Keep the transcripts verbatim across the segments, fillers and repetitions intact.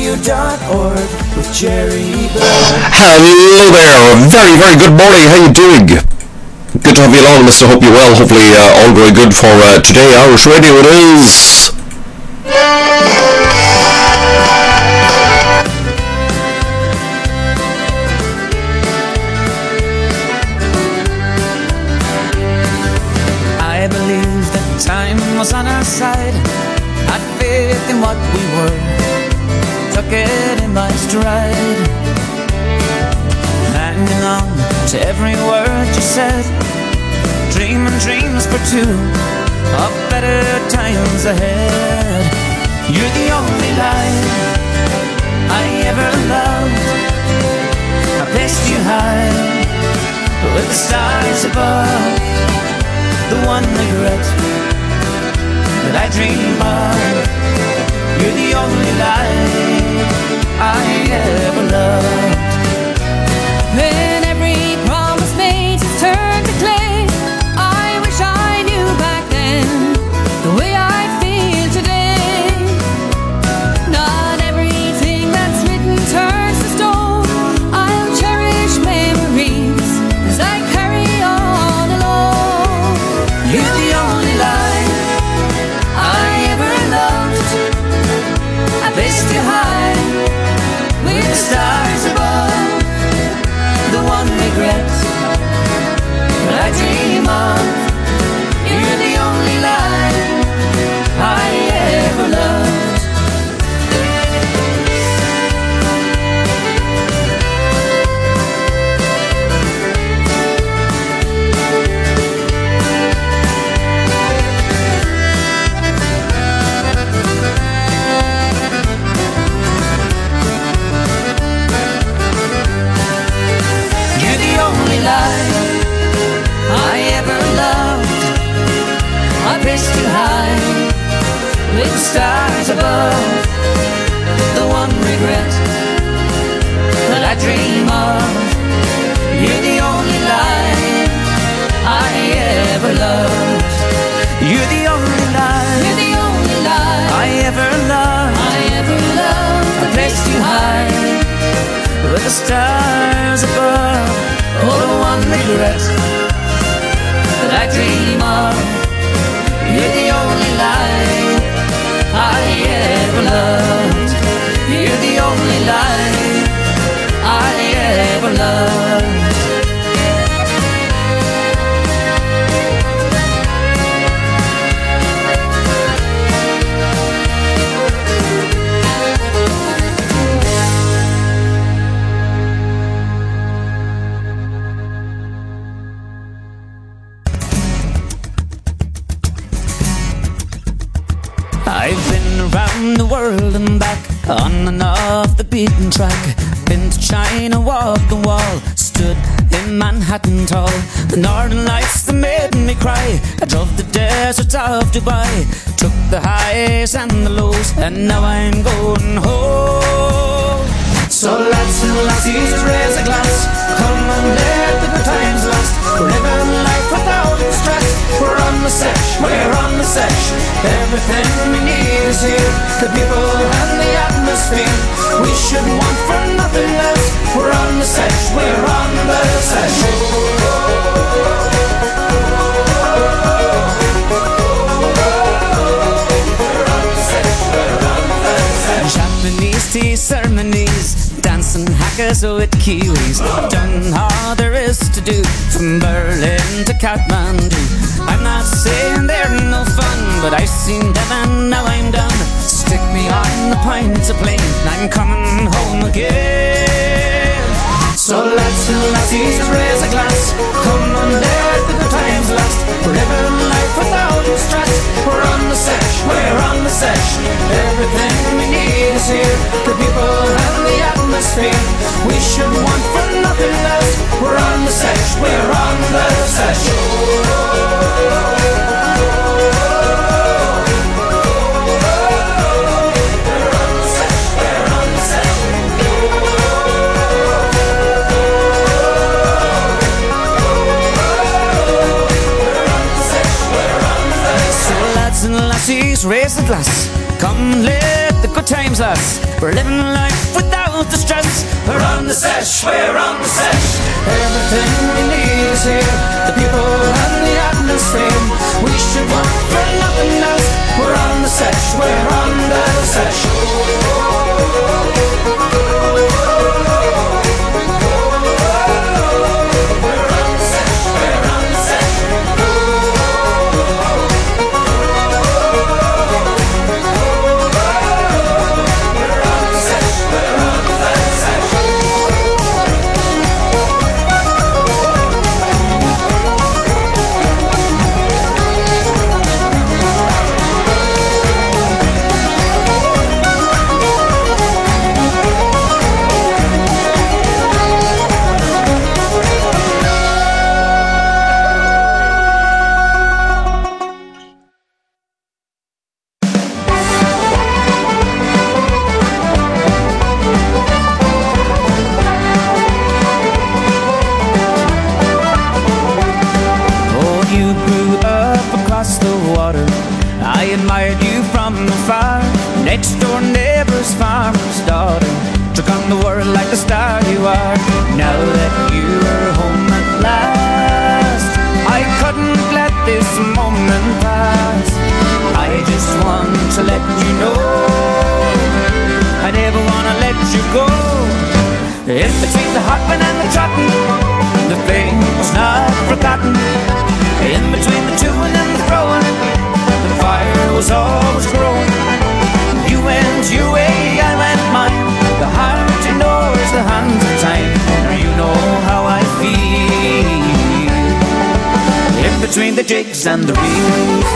W dot org with Jerry Bell. Hello there, very, very good morning, how you doing? Good to have you along, mister. Hope you're well. Hopefully uh, all going good for uh, today. Irish Radio it is. I believe that time was on our side. Had faith in what we were, took it in my stride, hanging on to every word you said, dreaming dreams for two of better times ahead. You're the only light I ever loved. I placed you high with the stars above. The one regret that I dream of. You're the only light I ever loved. When every promise made has turned to clay, I wish I knew back then the way I feel today. Not everything that's written turns to stone. I'll cherish memories as I carry on alone. You're the only light I ever loved. I placed you high with the stars above. The one regret that I dream of. You're the only light I ever loved. Light I ever loved. I placed you high with the stars above. The one regret that I dream of. You're the only light I ever loved. You're the only light. You're the only light I ever loved. I ever loved. I placed you high with the stars above. Oh, the one regret that I dream of. You're the only light I ever loved. You're the only light I ever loved. I've been around the world and back, on and off the beaten track. Been to China, walked the wall, stood in Manhattan tall. The northern lights that made me cry. I drove the deserts of Dubai, took the highs and the lows, and now I'm going home. So lads and lassies, raise a glass, come and let the good times last. We're living life without stress. We're on the sesh, we're on the sesh. Everything we need is here, the people and the atmosphere. We should want for nothing less. We're on the sesh, we're on the sesh. Japanese tea ceremonies, dancing hackers with Kiwis. I've done all there is to do, from Berlin to Kathmandu. I'm not saying they're no fun, but I've seen them and now I'm done. Stick me on the points of plane, I'm coming home again. So lads and lassies, raise a glass, come on, let the good times last. We're living life without stress. We're on the sesh, we're on the sesh. Everything we need is here, the people and the atmosphere. We should want for nothing less. We're on the sesh, we're on the sesh. Raise the glass, come let the good times, lass. We're living life without the stress. We're on the sesh, we're on the sesh. Everything we need is here, the people and the atmosphere. We should want for nothing else. We're on the sesh, we're on the sesh. Next door neighbor's farmer's daughter, took on the world like the star you are. Now that you're home at last, I couldn't let this moment pass. I just want to let you know I never wanna let you go. In between the hopping and the trotting, the flame was not forgotten. In between the chewing and the throwing, the fire was always growing. You went your way, I went mine. The heart ignores the hands of time. Now you know how I feel. In between the jigs and the reels.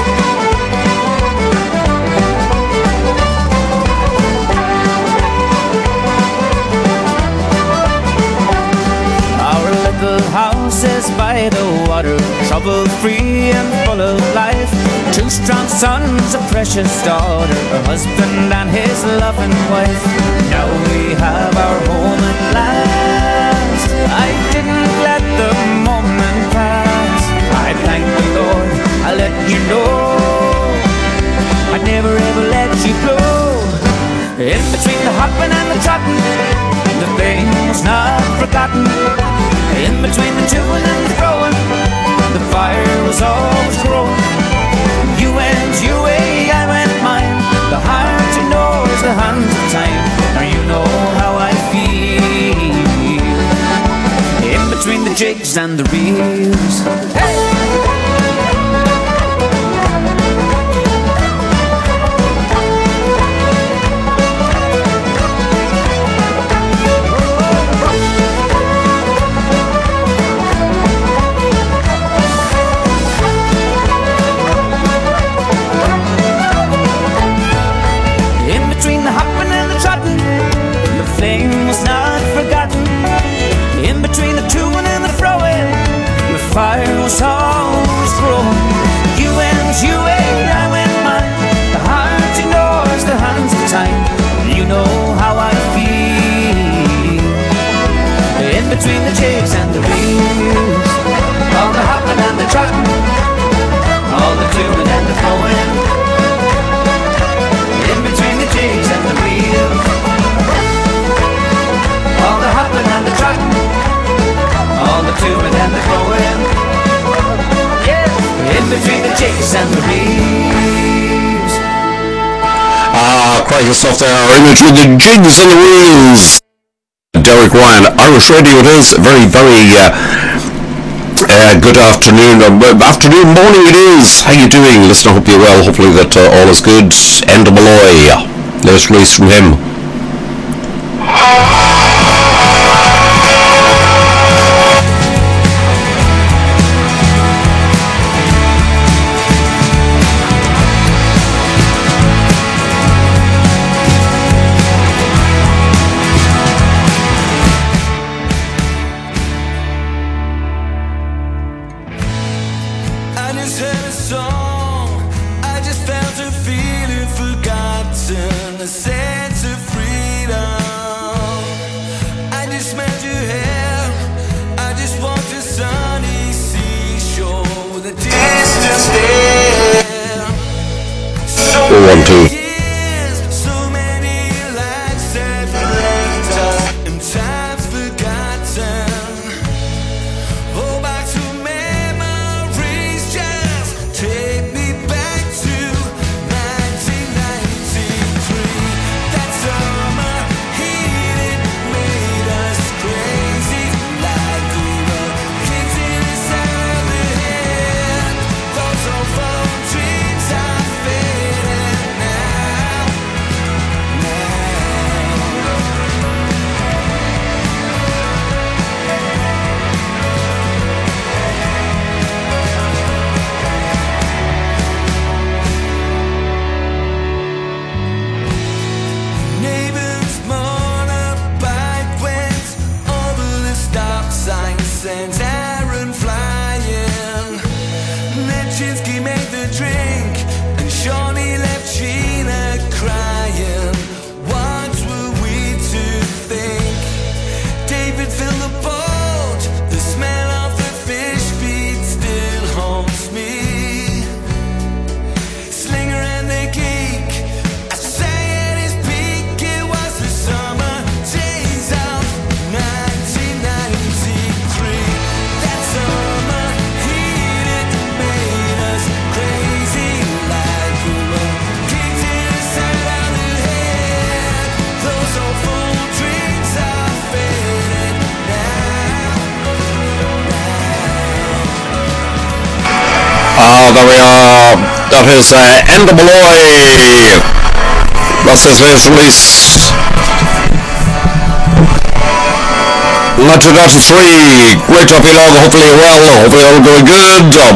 Our little house is by the water, trouble-free and full of life. Two strong sons, a precious daughter, a husband and his loving wife. Now we have our home at last. I didn't let the moment pass. I thank the Lord, I let you know I never ever let you go. In between the hopping and the trotting, the flame was not forgotten. In between the chewing and the throwing, the fire was always growing. You went your way, I went mine. The heart ignores the hands of time. Now you know how I feel. In between the jigs and the reels. Hey! Fire was always growing. You went your way, I went mine. The heart ignores the hands of time. You know how I feel. In between the jigs and the reels, all the hopping and the trotting, all the doing and the throwing. In between the jigs and the reels, all the hopping and the trotting, all the doing and the throwing. Yeah, in between the jigs and the reels. Ah, cracking stuff there. In between the jigs and the reels. Derek Ryan, Irish Radio it is. Very, very uh, uh, good afternoon. Uh, afternoon, morning it is. How you doing? Listen, I hope you're well. Hopefully that uh, all is good. Enda Malloy. Latest release from him. One, two. Chinsky made the drink, and Shawnee left Sheena crying. What were we to think? David filled the boat, the smell of the fish feed still haunts me. Slinger and the geek, I say at his peak, it was the summer days of nineteen ninety-three. That summer heat, it made us crazy, like we were kicked inside of the head. Those old full drinks are faded now. Ah, there we are. That is uh, Enda Malloy. That's his latest release. nineteen ninety-three. Great job, Elon. Hopefully you're well. Hopefully all going good. Um,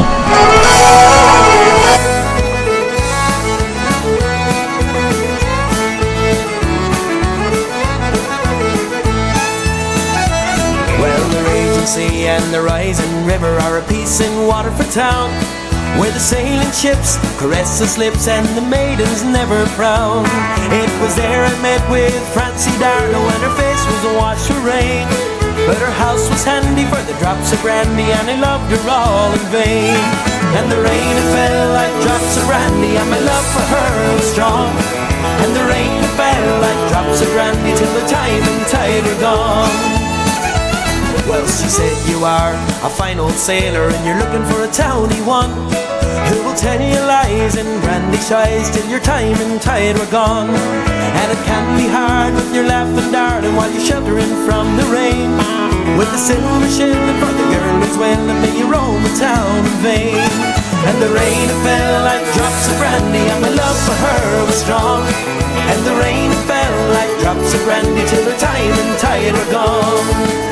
Well, the raging sea and the rising river are a peace in Waterford town, where the sailing ships caress the lips and the maidens never frown. It was there I met with Francie Darlow, and her face was awash with rain, but her house was handy for the drops of brandy, and I loved her all in vain. And the rain it fell like drops of brandy, and my love for her was strong. And the rain it fell like drops of brandy till the time and tide were gone. Well, she said, you are a fine old sailor, and you're looking for a towny one who will tell you lies and brandy shies till your time and tide were gone. And it can be hard when you're laughing, darling, while you're sheltering from the rain, with the silver shilling for the girl who's well, and may you roam the town in vain. And the rain it fell like drops of brandy, and my love for her was strong. And the rain it fell like drops of brandy till her time and tide were gone.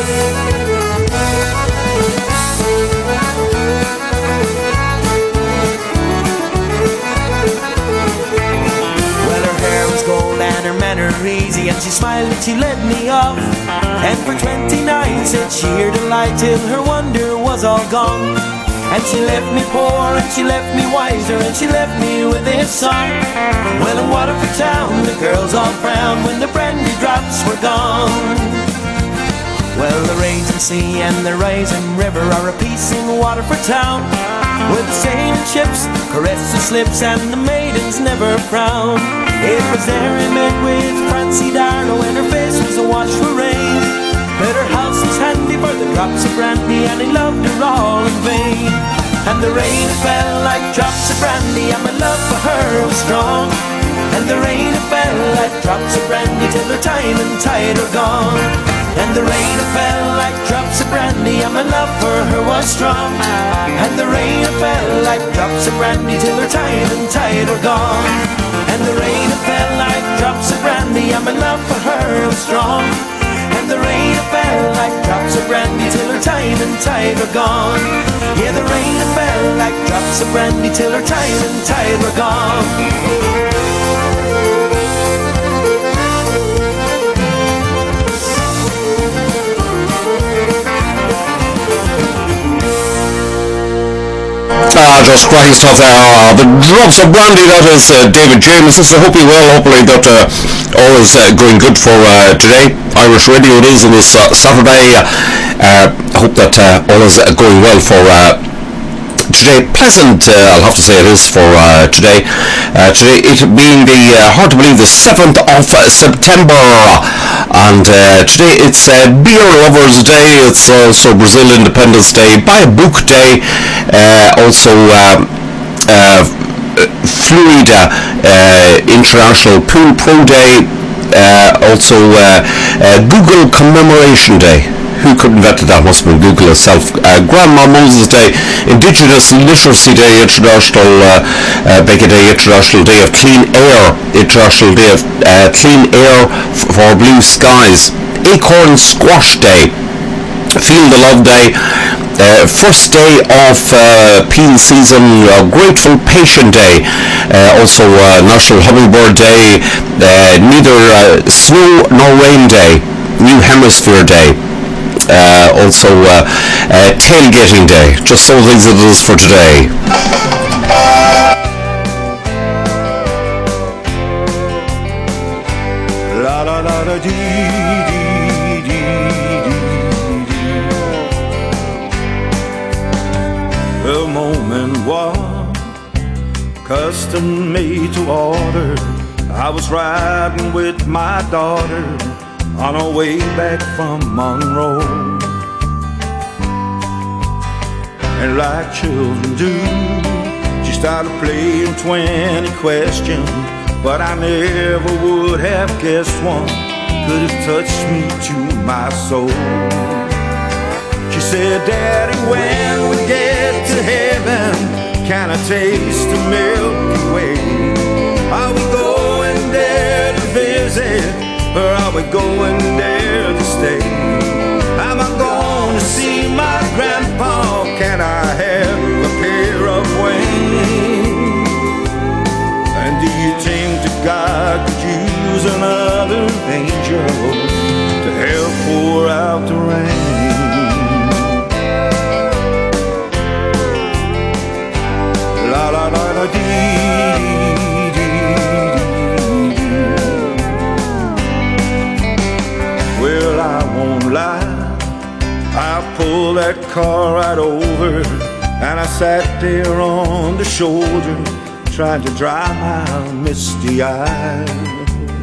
Well, her hair was gold and her manner easy, and she smiled and she led me off. And for twenty-nine said sheer delight till her wonder was all gone. And she left me poor and she left me wiser, and she left me with this song. Well, in Waterford town the girls all frowned when the brandy drops were gone. Well, the raging sea and the rising river are a peace in Waterford town, where the sailing ships caress the slips and the maidens never frown. It was there I met with Francie Darlow, and her face was awash with rain, but her house was handy for the drops of brandy, and I loved her all in vain. And the rain fell like drops of brandy, and my love for her was strong. And the rain fell like drops of brandy till her time and tide were gone. And the rain fell like drops of brandy, and my love for her was strong. And the rain fell like drops of brandy till her time and tide were gone. And the rain fell like drops of brandy, and my love for her was strong. And the rain fell like drops of brandy till her time and tide were gone. Yeah, the rain fell like drops of brandy till her time and tide were gone. Ah, just cracking stuff there. Ah, the drops of brandy, that is uh, David James. I hope you well. Hopefully that uh, all is uh, going good for uh, today. Irish Radio it is on this uh, Saturday. Uh, I hope that uh, all is uh, going well for uh, today. Pleasant, uh, I'll have to say it is for uh, today. Uh, today, it being the, uh, hard to believe, the seventh of September. And uh, today it's uh, Beer Lovers Day. It's also Brazil Independence Day, Buy a Book Day, uh, also uh, uh, Fluid uh, International Pool Pro Day, uh, also uh, uh, Google Commemoration Day. Who could have invented that? Must have been Google itself. Uh, Grandma Moses Day, Indigenous Literacy Day, International uh, uh, Bacon Day, International Day of Clean Air, International Day of uh, Clean Air f- for Blue Skies, Acorn Squash Day, Feel the Love Day, uh, first day of uh, peel season, uh, Grateful Patient Day, uh, also uh, National Hummingbird Day, uh, neither uh, snow nor rain day, New Hemisphere Day, uh, also uh, uh, tailgating day. Just some things it is for today. La la la la dee dee dee dee dee. The moment was custom made to order. I was riding with my daughter on our way back from Monroe, and like children do, she started playing twenty questions, but I never would have guessed one could have touched me to my soul. She said, Daddy, when we get to heaven, can I taste the Milky Way? Are we going there to visit, or are we going there to stay? Am I going to see my grandpa? Can I have a pair of wings? And do you think that God could use another angel to help pour out the rain? La la la la dee. Well, I won't lie, I pulled that car right over, and I sat there on the shoulder, trying to dry my misty eyes.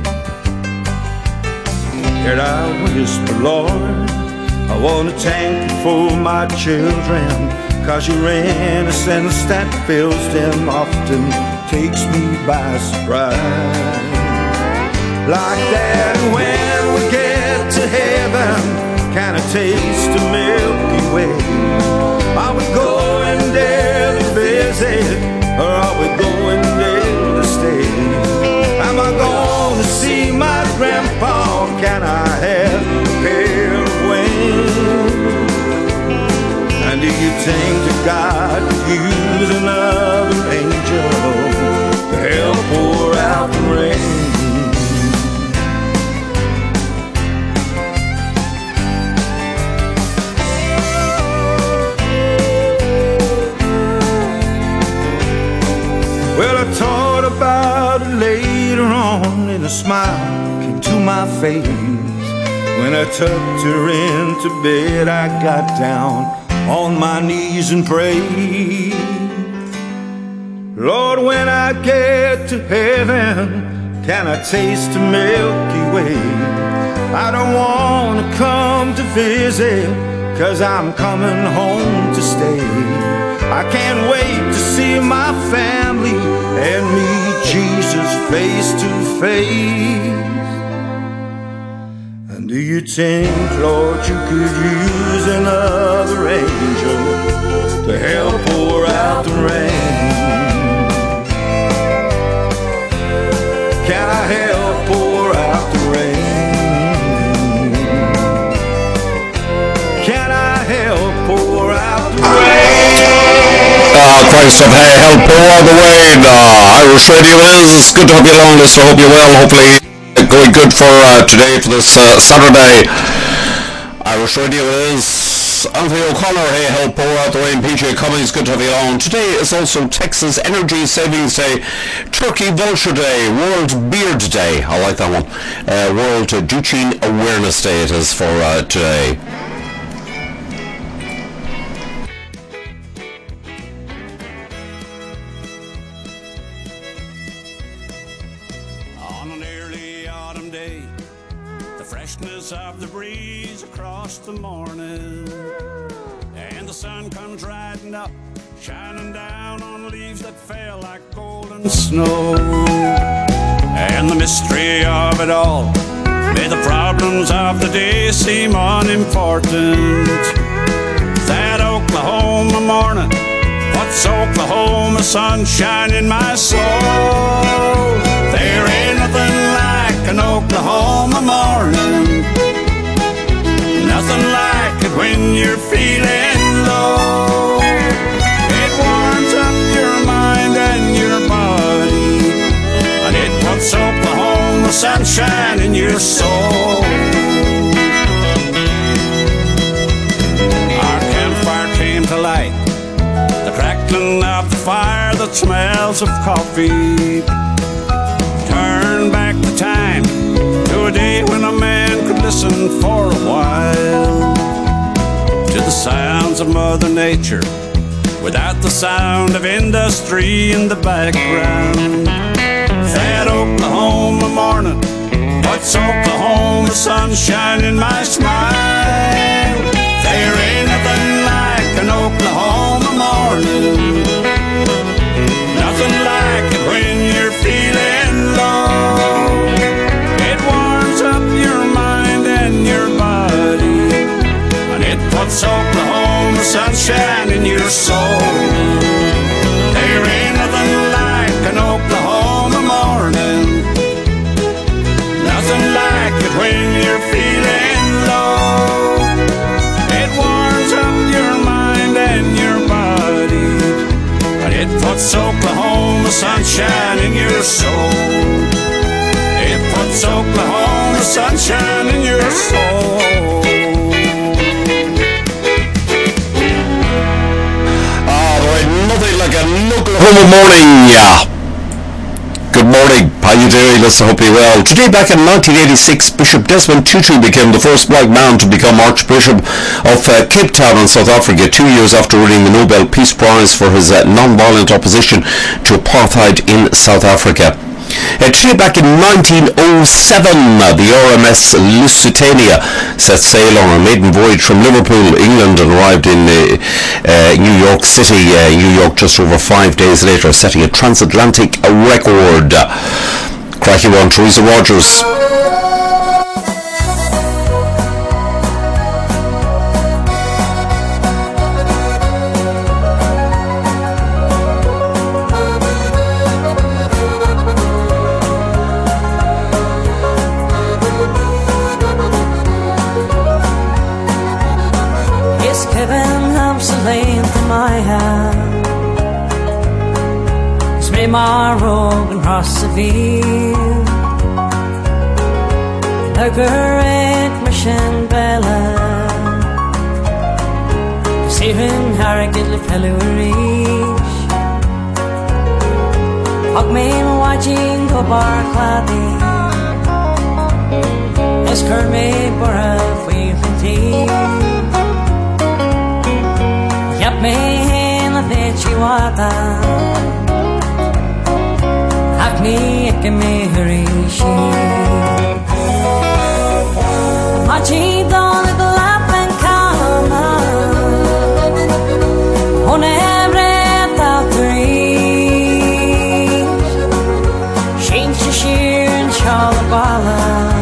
And I whispered, Lord, I want to thank you for my children, 'cause your innocence that fills them often takes me by surprise. Like that, when we get to heaven, can I taste the Milky Way? Are we going there to visit, or are we going there to stay? Am I going to see my grandpa? Can I have a pair of wings? And do you think that God could use another angel to help pour out the rain? Well, I thought about it later on, and a smile came to my face. When I tucked her into bed, I got down on my knees and prayed. Lord, when I get to heaven, can I taste the Milky Way? I don't want to come to visit, 'cause I'm coming home to stay. I can't wait to see my family and meet Jesus face to face. And do you think, Lord, you could use another angel to help pour out the rain? Can I help pour out the rain? Can I help pour out the rain? Ah, Christ of hey, help pour out the rain. Uh, Irish Radio is. It's good to have you along, listener. Hope you're well. Hopefully going good for uh, today, for this uh, Saturday. Irish Radio is. Anthony O'Connor, hey, help pour out the rain. P J Cummings, good to have you along. Today is also Texas Energy Savings Day, Turkey Vulture Day, World Beard Day. I like that one. Uh, World uh, Douching Awareness Day it is for uh, today. On an early autumn day, the freshness of the breeze across the morning, and the sun comes riding up, shining down on leaves that fell like golden snow. And the mystery of it all made the problems of the day seem unimportant. That Oklahoma morning, what's Oklahoma sunshine in my soul? There ain't nothing like an Oklahoma morning, nothing like it when you're feeling low. It warms up your mind and your body, and it puts Oklahoma sunshine in your soul. putting out the fire that smells of coffee. Turn back the time to a day when a man could listen for a while to the sounds of Mother Nature without the sound of industry in the background. That Oklahoma morning, what's Oklahoma sunshine in my smile? There ain't nothing like an Oklahoma morning, nothing like it when you're feeling low. It warms up your mind and your body, and it puts Oklahoma sunshine in your soul. There ain't nothing like an Oklahoma morning, nothing like it when you're feeling low. It warms up your mind and your body, and it puts Oklahoma sunshine in your soul. It puts Oklahoma sunshine in your soul. Nothing like an Oklahoma morning. Yeah. Good morning. How you doing? Let's hope you're well. Today, back in nineteen eighty-six, Bishop Desmond Tutu became the first black man to become Archbishop of uh, Cape Town in South Africa, two years after winning the Nobel Peace Prize for his uh, non-violent opposition to apartheid in South Africa. Uh, today, back in nineteen oh seven, uh, the R M S Lusitania set sail on a maiden voyage from Liverpool, England, and arrived in uh, uh, New York City, uh, New York, just over five days later, setting a transatlantic record. Uh, cracking one, Teresa Rogers. Marog and Rossaville, the great mission bella, Sirin Harrogate le Felurish, Og me watching go bar claddy, Esker me bora fweelty, Yap me in la Vechiwata. Me que me hurishi Machi don the lap and kama On every out three Sheen Shashir and Chalabala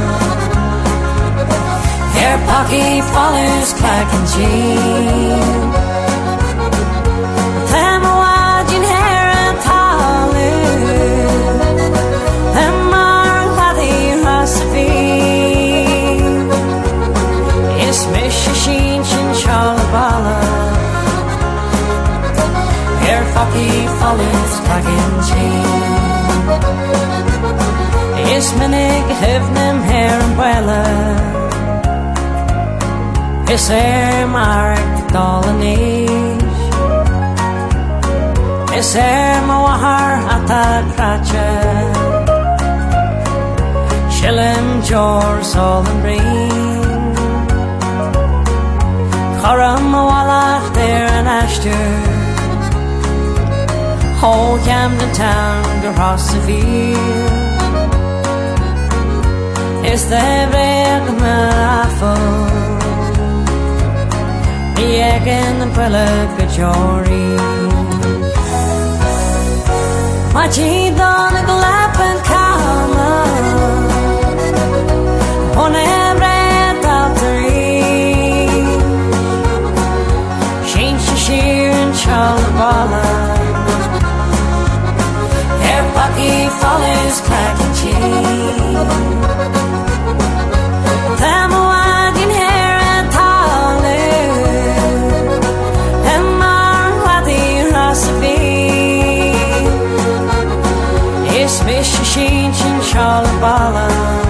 Hair pocky follows clack and jean He follows back in chain. Is minnig hevnem her umbrella. Is er mark dolanish. Is er mawahar ata kracha. Shillem jor sol and ring. Karam mawalach there an ashter. Whole Camden Town, across the field Is the red mafo The egg and the pelagajori Machi don a glap and kama On a red out three Sheen Shashir and Chalabala Bucky follows crack and cheese. Them wagging hair and taller. Them are wadi recipe. It's Mishashin Chin Shalabala.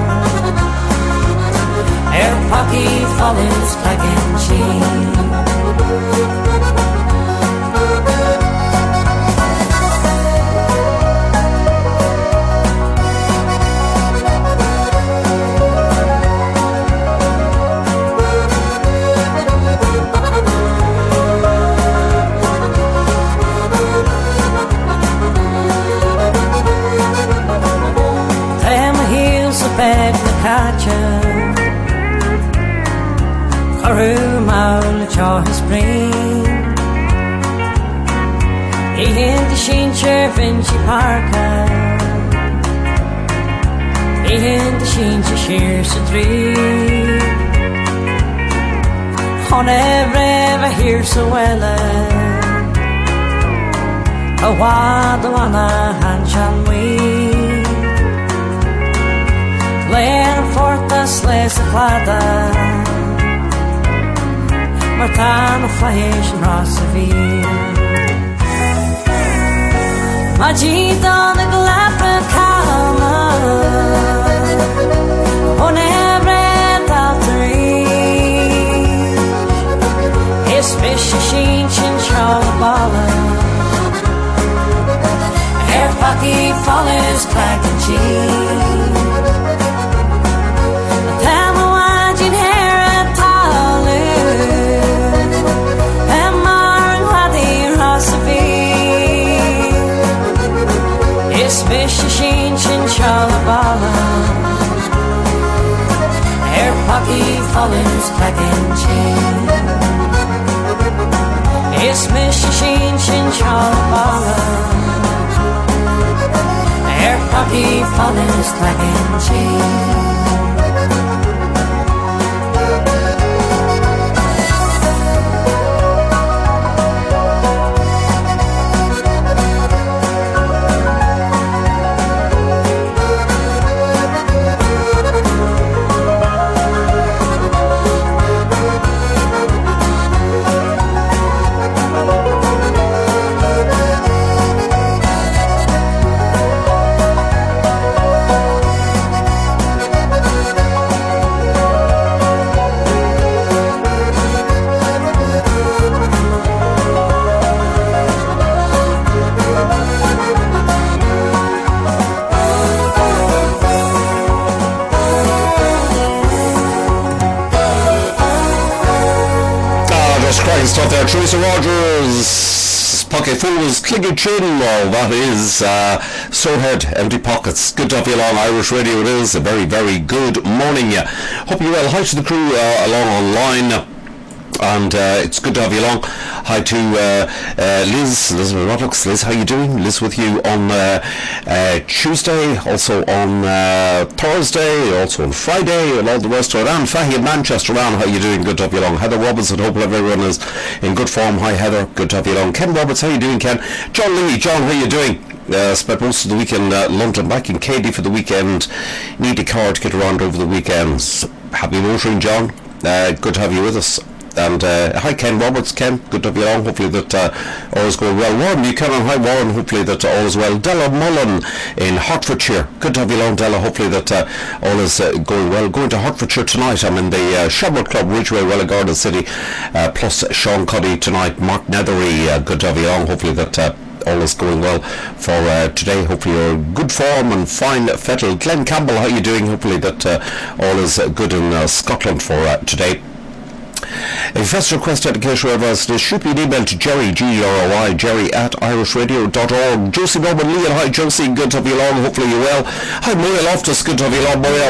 Air Bucky follows crack and cheese. Katja Choru maul cho his brain He hid the shincher Vinci Parka He hid the shincher shears a tree On every ever here so well A wad on a hand shall we Lær fort a sles a plada Martan a flash and ross a veer Majid on the glapper calma On every daltery His fish a sheen chin chalabala Air fucky follows clack and cheese Fishy sheen chin chalabala Air pocky follows clack and chain It's fishy sheen chin chalabala Air pocky follows clack and chain Stuff there, Teresa Rogers, Pocket Fools, Cliggy Chin, well, that is uh, Sourhead, Empty Pockets. Good to have you along, Irish Radio it is. A very, very good morning. Yeah. Hope you're well. Hi to the crew uh, along online. And uh, it's good to have you along. Hi to uh, uh, Liz, Liz Rodlocks. Liz, how you doing? Liz with you on uh, uh, Tuesday, also on uh, Thursday, also on Friday, and all the rest of it. And Fahy in Manchester, around, how you doing? Good to have you along. Heather Robinson, hope everyone is in good form. Hi Heather, good to have you along. Ken Roberts, how you doing, Ken? John Lee, John, how you doing? Uh, spent most of the weekend uh, London, back in Cady for the weekend. Need a car to get around over the weekends. Happy motoring, John. Uh, good to have you with us. And uh, hi Ken Roberts, Ken, good to have you along. Hopefully that uh, all is going well. Warren Buchanan, hi Warren, hopefully that uh, all is well. Della Mullen in Hertfordshire, good to have you along, Della. Hopefully that uh, all is uh, going well. Going to Hertfordshire tonight. I'm in the uh, Shamrock Club, Ridgeway, Wellingarden City, uh, plus Sean Cuddy tonight. Mark Nethery, uh, good to have you along. Hopefully that uh, all is going well for uh, today. Hopefully you're in good form and fine fettle. Glenn Campbell, how are you doing? Hopefully that uh, all is uh, good in uh, Scotland for uh, today. If you request education or advice, shoot me an email to Jerry, G R O Y, Jerry at irish radio dot org. Josie Norman Lee, hi Josie, good to have you along, hopefully you're well. Hi Maria Loftus, good to have you along, Maria.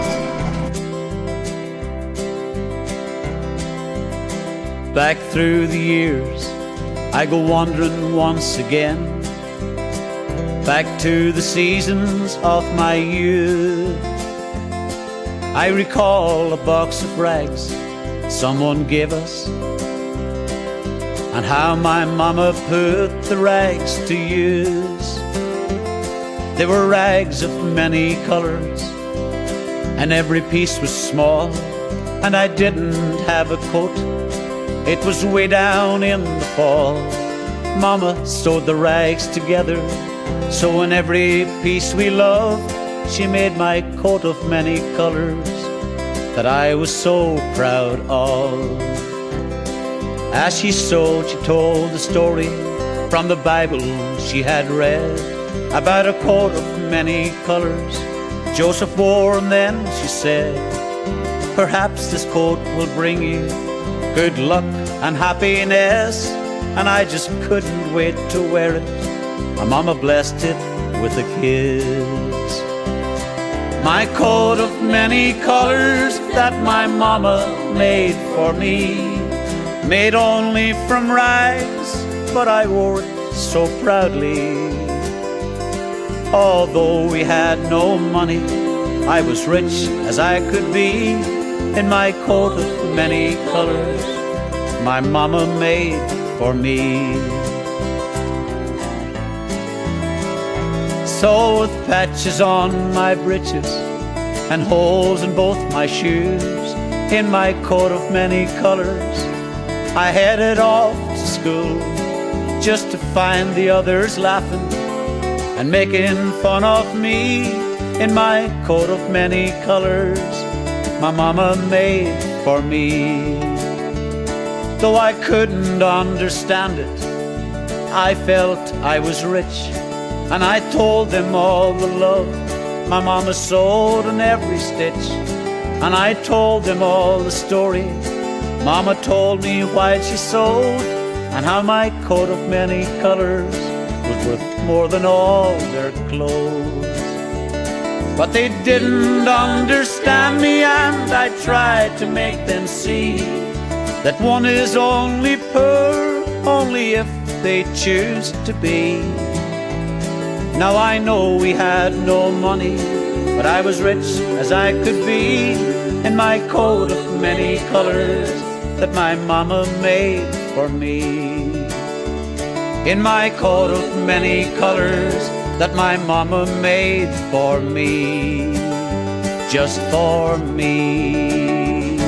Back through the years, I go wandering once again, back to the seasons of my youth. I recall a box of rags someone gave us, and how my mama put the rags to use. They were rags of many colours, and every piece was small, and I didn't have a coat. It was way down in the fall. Mama sewed the rags together, so in every piece we loved, she made my coat of many colours that I was so proud of. As she sewed, she told the story from the Bible she had read about a coat of many colours Joseph wore, and then she said, perhaps this coat will bring you good luck and happiness. And I just couldn't wait to wear it. My mama blessed it with a kiss. my coat of many colors that my mama made for me, made only from rags, but I wore it so proudly. Although we had no money, I was rich as I could be, in my coat of many colors my mama made for me. So with patches on my breeches and holes in both my shoes, in my coat of many colors I headed off to school, just to find the others laughing and making fun of me, in my coat of many colors my mama made for me. Though I couldn't understand it, I felt I was rich, and I told them all the love my mama sewed in every stitch. And I told them all the story mama told me why she sewed, and how my coat of many colors was worth more than all their clothes. But they didn't understand me, and I tried to make them see that one is only poor only if they choose to be. Now I know we had no money, but I was rich as I could be, in my coat of many colors that my mama made for me. In my coat of many colors that my mama made for me, just for me.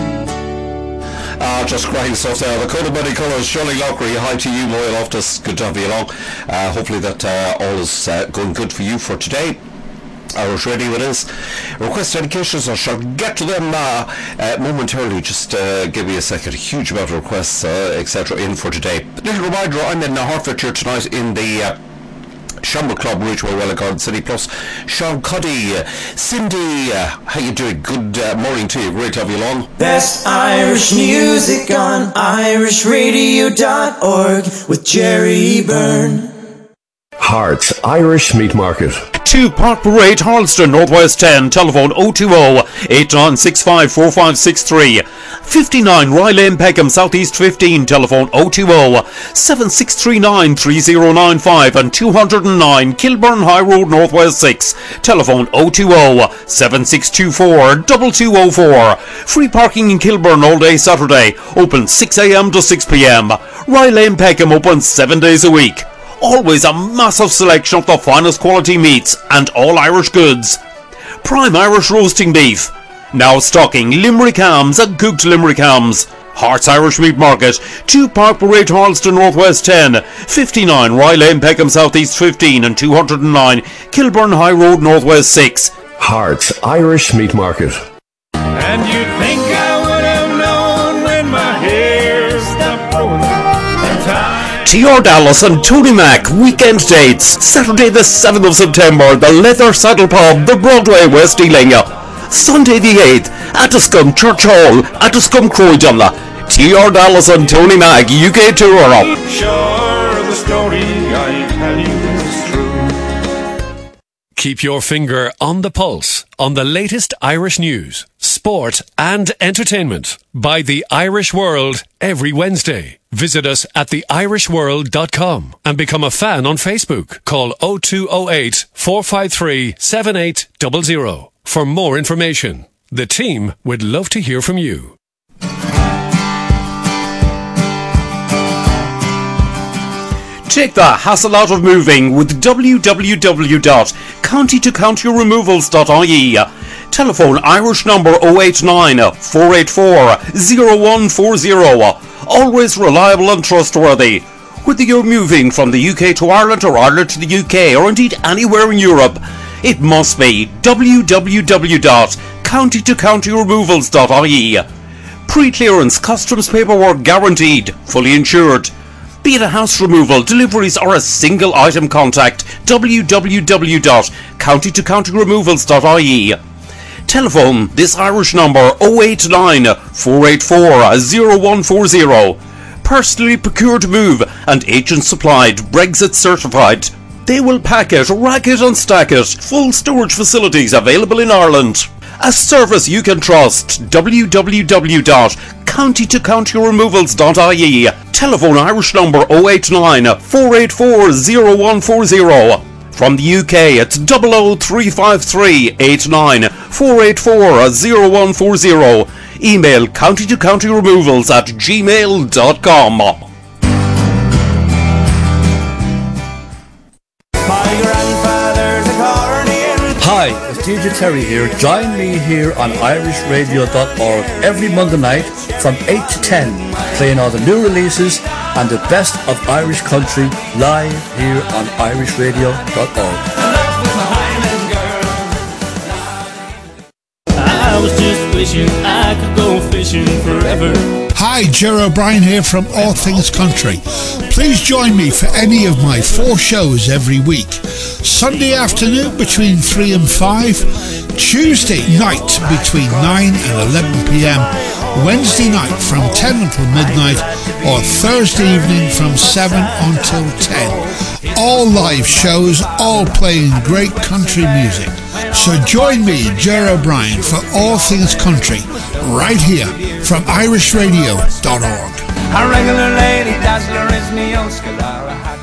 Ah, just crying stuff there. The coat of many colours. Shirley Lockery, hi to you. Moya Loftus, good to have you along. Uh, hopefully that uh, all is uh, going good for you for today. Irish Radio it is. Request dedications, I shall get to them uh, uh, momentarily. Just uh, give me a second. A huge amount of requests, uh, et cetera in for today. Little reminder, I'm in uh, Hertfordshire tonight in the uh, Shamrock Club, Ridgeway, Well Garden City, plus Sean Cuddy. uh, Cindy, uh, how you doing? Good uh, morning to you. Great to have you along. Best Irish music on irish radio dot org with Jerry Byrne. Hearts Irish Meat Market. two Park Parade, Harleston, Northwest ten, telephone oh two oh, eight nine six five, four five six three. fifty-nine Rye Lane, Peckham, Southeast fifteen, telephone oh two oh, seven six three nine, three oh nine five, and two oh nine Kilburn High Road, Northwest six, telephone oh two oh, seven six two four, two two oh four. Free parking in Kilburn all day Saturday, open six a m to six p m. Rye Lane, Peckham, open seven days a week. Always a massive selection of the finest quality meats and all Irish goods. Prime Irish roasting beef. Now stocking Limerick hams and cooked Limerick hams. Hearts Irish Meat Market, two Park Parade, Harleston, Northwest ten, fifty-nine Rye Lane, Peckham, Southeast fifteen, and two oh nine Kilburn High Road, Northwest six. Hearts Irish Meat Market. And you'd think I would have known when my hair stopped growing in time. T R Dallas and Tony Mac weekend dates. Saturday the seventh of September, the Leather Saddle Pub, the Broadway, West Ealing. Sunday the eighth, Attiscombe Church Hall, Attiscombe Croydon. T R Dallas and Tony Mac U K tour up. Sure, the story I tell you is true. Keep your finger on the pulse on the latest Irish news, sport and entertainment by The Irish World every Wednesday. Visit us at the irish world dot com and become a fan on Facebook. Call oh two oh eight, four five three, seven eight zero zero for more information. The team would love to hear from you. Take the hassle out of moving with w w w dot county to county removals dot I E. Telephone Irish number oh eight nine, four eight four, oh one four oh. Always reliable and trustworthy. Whether you're moving from the U K to Ireland or Ireland to the U K or indeed anywhere in Europe, it must be w w w dot county to county removals dot I E. Pre-clearance customs paperwork guaranteed, fully insured. Be it a house removal, deliveries or a single item, contact w w w dot county to county removals dot I E. Telephone this Irish number oh eight nine, four eight four, oh one four oh. Personally procured move and agent supplied, Brexit certified. They will pack it, rack it and stack it. Full storage facilities available in Ireland. A service you can trust. w w w dot county to county removals dot I E. Telephone Irish number oh eight nine, four eight four, oh one four oh. From the U K, it's double oh three five three, eight nine, four eight four, oh one four oh. Email county to county removals at gmail dot com. Hi, it's D J Terry here. Join me here on irish radio dot org every Monday night from eight to ten, playing all the new releases and the best of Irish country live here on irish radio dot org. I was just wishing I could go fishing forever. Hi, Ger O'Brien here from All Things Country. Please join me for any of my four shows every week. Sunday afternoon between three and five, Tuesday night between nine and eleven p.m, Wednesday night from ten until midnight, or Thursday evening from seven until ten. All live shows, all playing great country music. So join me, Ger O'Brien, for All Things Country, right here from irish radio dot org. A regular lady dazzler is me old Scalara hat.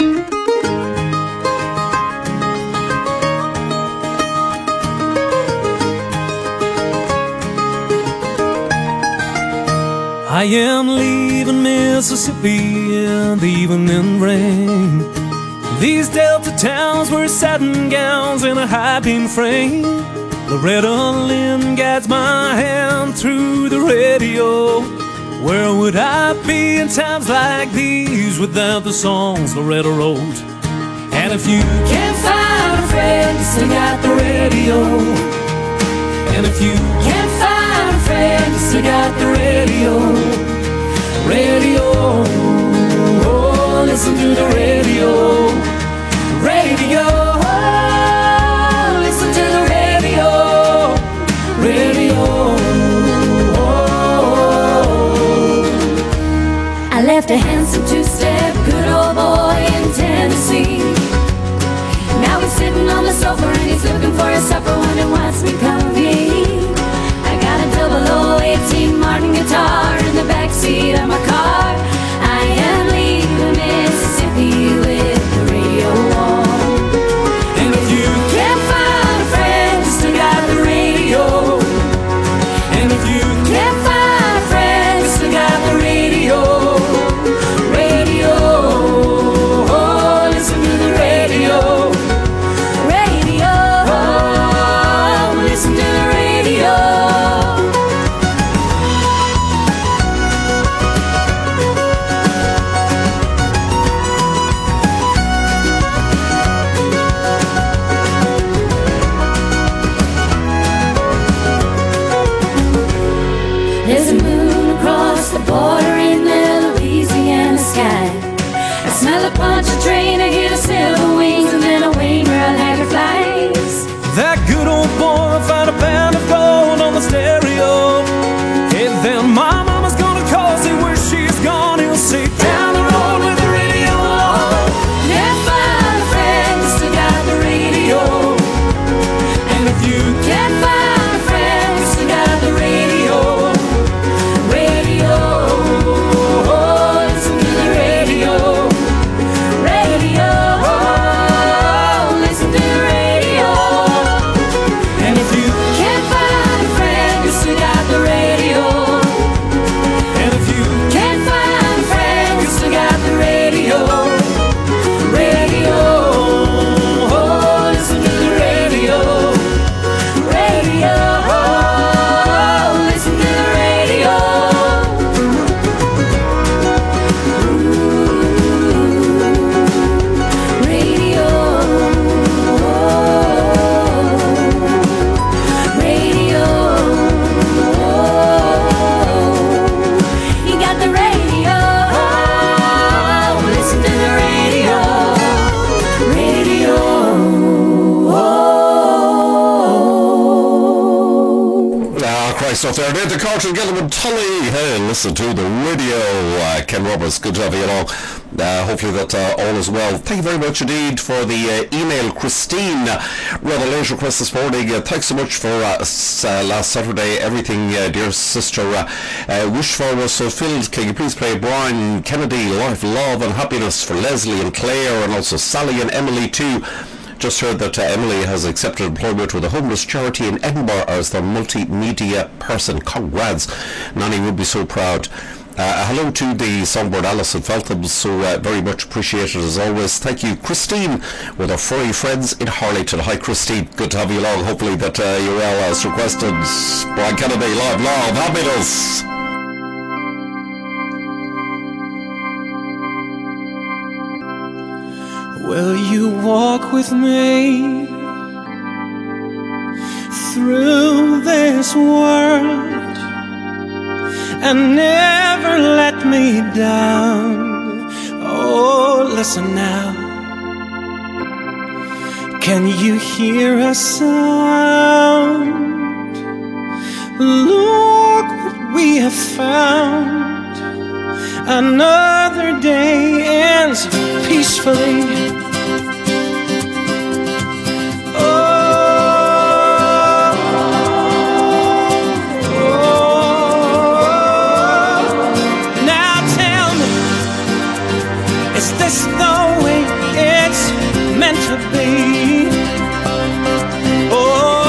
I am leaving Mississippi in the evening rain. These Delta towns were satin gowns in a high-beam frame. Loretta Lynn guides my hand through the radio. Where would I be in times like these without the songs Loretta wrote? And if you can't find a friend to sing at the radio, and if you can't find a friend to sing at the radio, radio, oh, listen to the radio, radio, oh, listen to the radio, radio. I left a handsome two-step good old boy in Tennessee. Now he's sitting on the sofa and he's looking for a supper, wondering what's become of me. I got a double O eighteen Martin guitar in the backseat of my car. I am leaving Mississippi with the radio. Christ, off there. There's the Carlton Gilliman Tully. Hey, listen to the radio. Uh, Ken Roberts, good to have you along. Uh, hopefully that uh, all is well. Thank you very much indeed for the uh, email, Christine. Rather late request this morning. Uh, thanks so much for uh, s- uh, last Saturday. Everything, uh, dear sister, uh, uh, wished for was fulfilled. Can you please play Brian Kennedy, Life, Love and Happiness for Leslie and Claire, and also Sally and Emily too. Just heard that uh, Emily has accepted employment with a homeless charity in Edinburgh as their multimedia person. Congrats. Nanny would be so proud. Uh, hello to the songbird Alison Feltham, so uh, very much appreciated as always. Thank you, Christine, with our furry friends in Harleyton. Hi, Christine. Good to have you along. Hopefully that uh, you're well as requested. Brian Kennedy, Live, Love, Happiness. Will you walk with me through this world and never let me down? Oh, listen now. Can you hear a sound? Look what we have found. Another day ends peacefully. Is the way it's meant to be? Oh,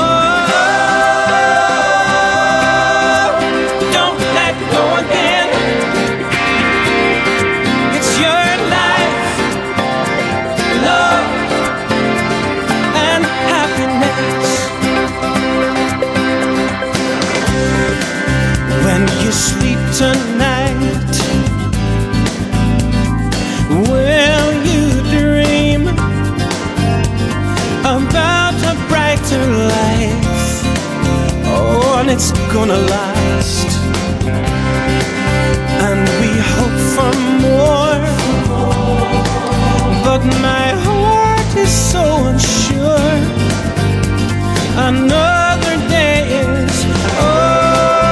don't let go again. It's your life, love, and happiness. When you sleep tonight, will you dream about a brighter life? Oh, and it's gonna last. And we hope for more, but my heart is so unsure. Another day is over.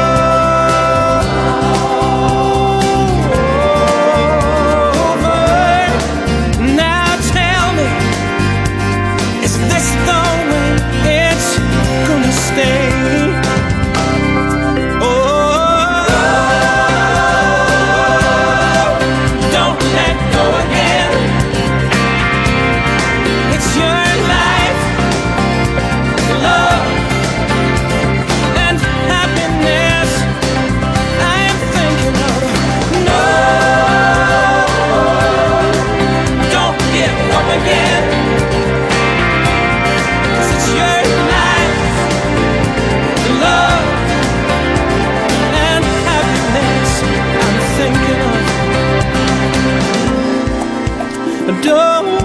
Don't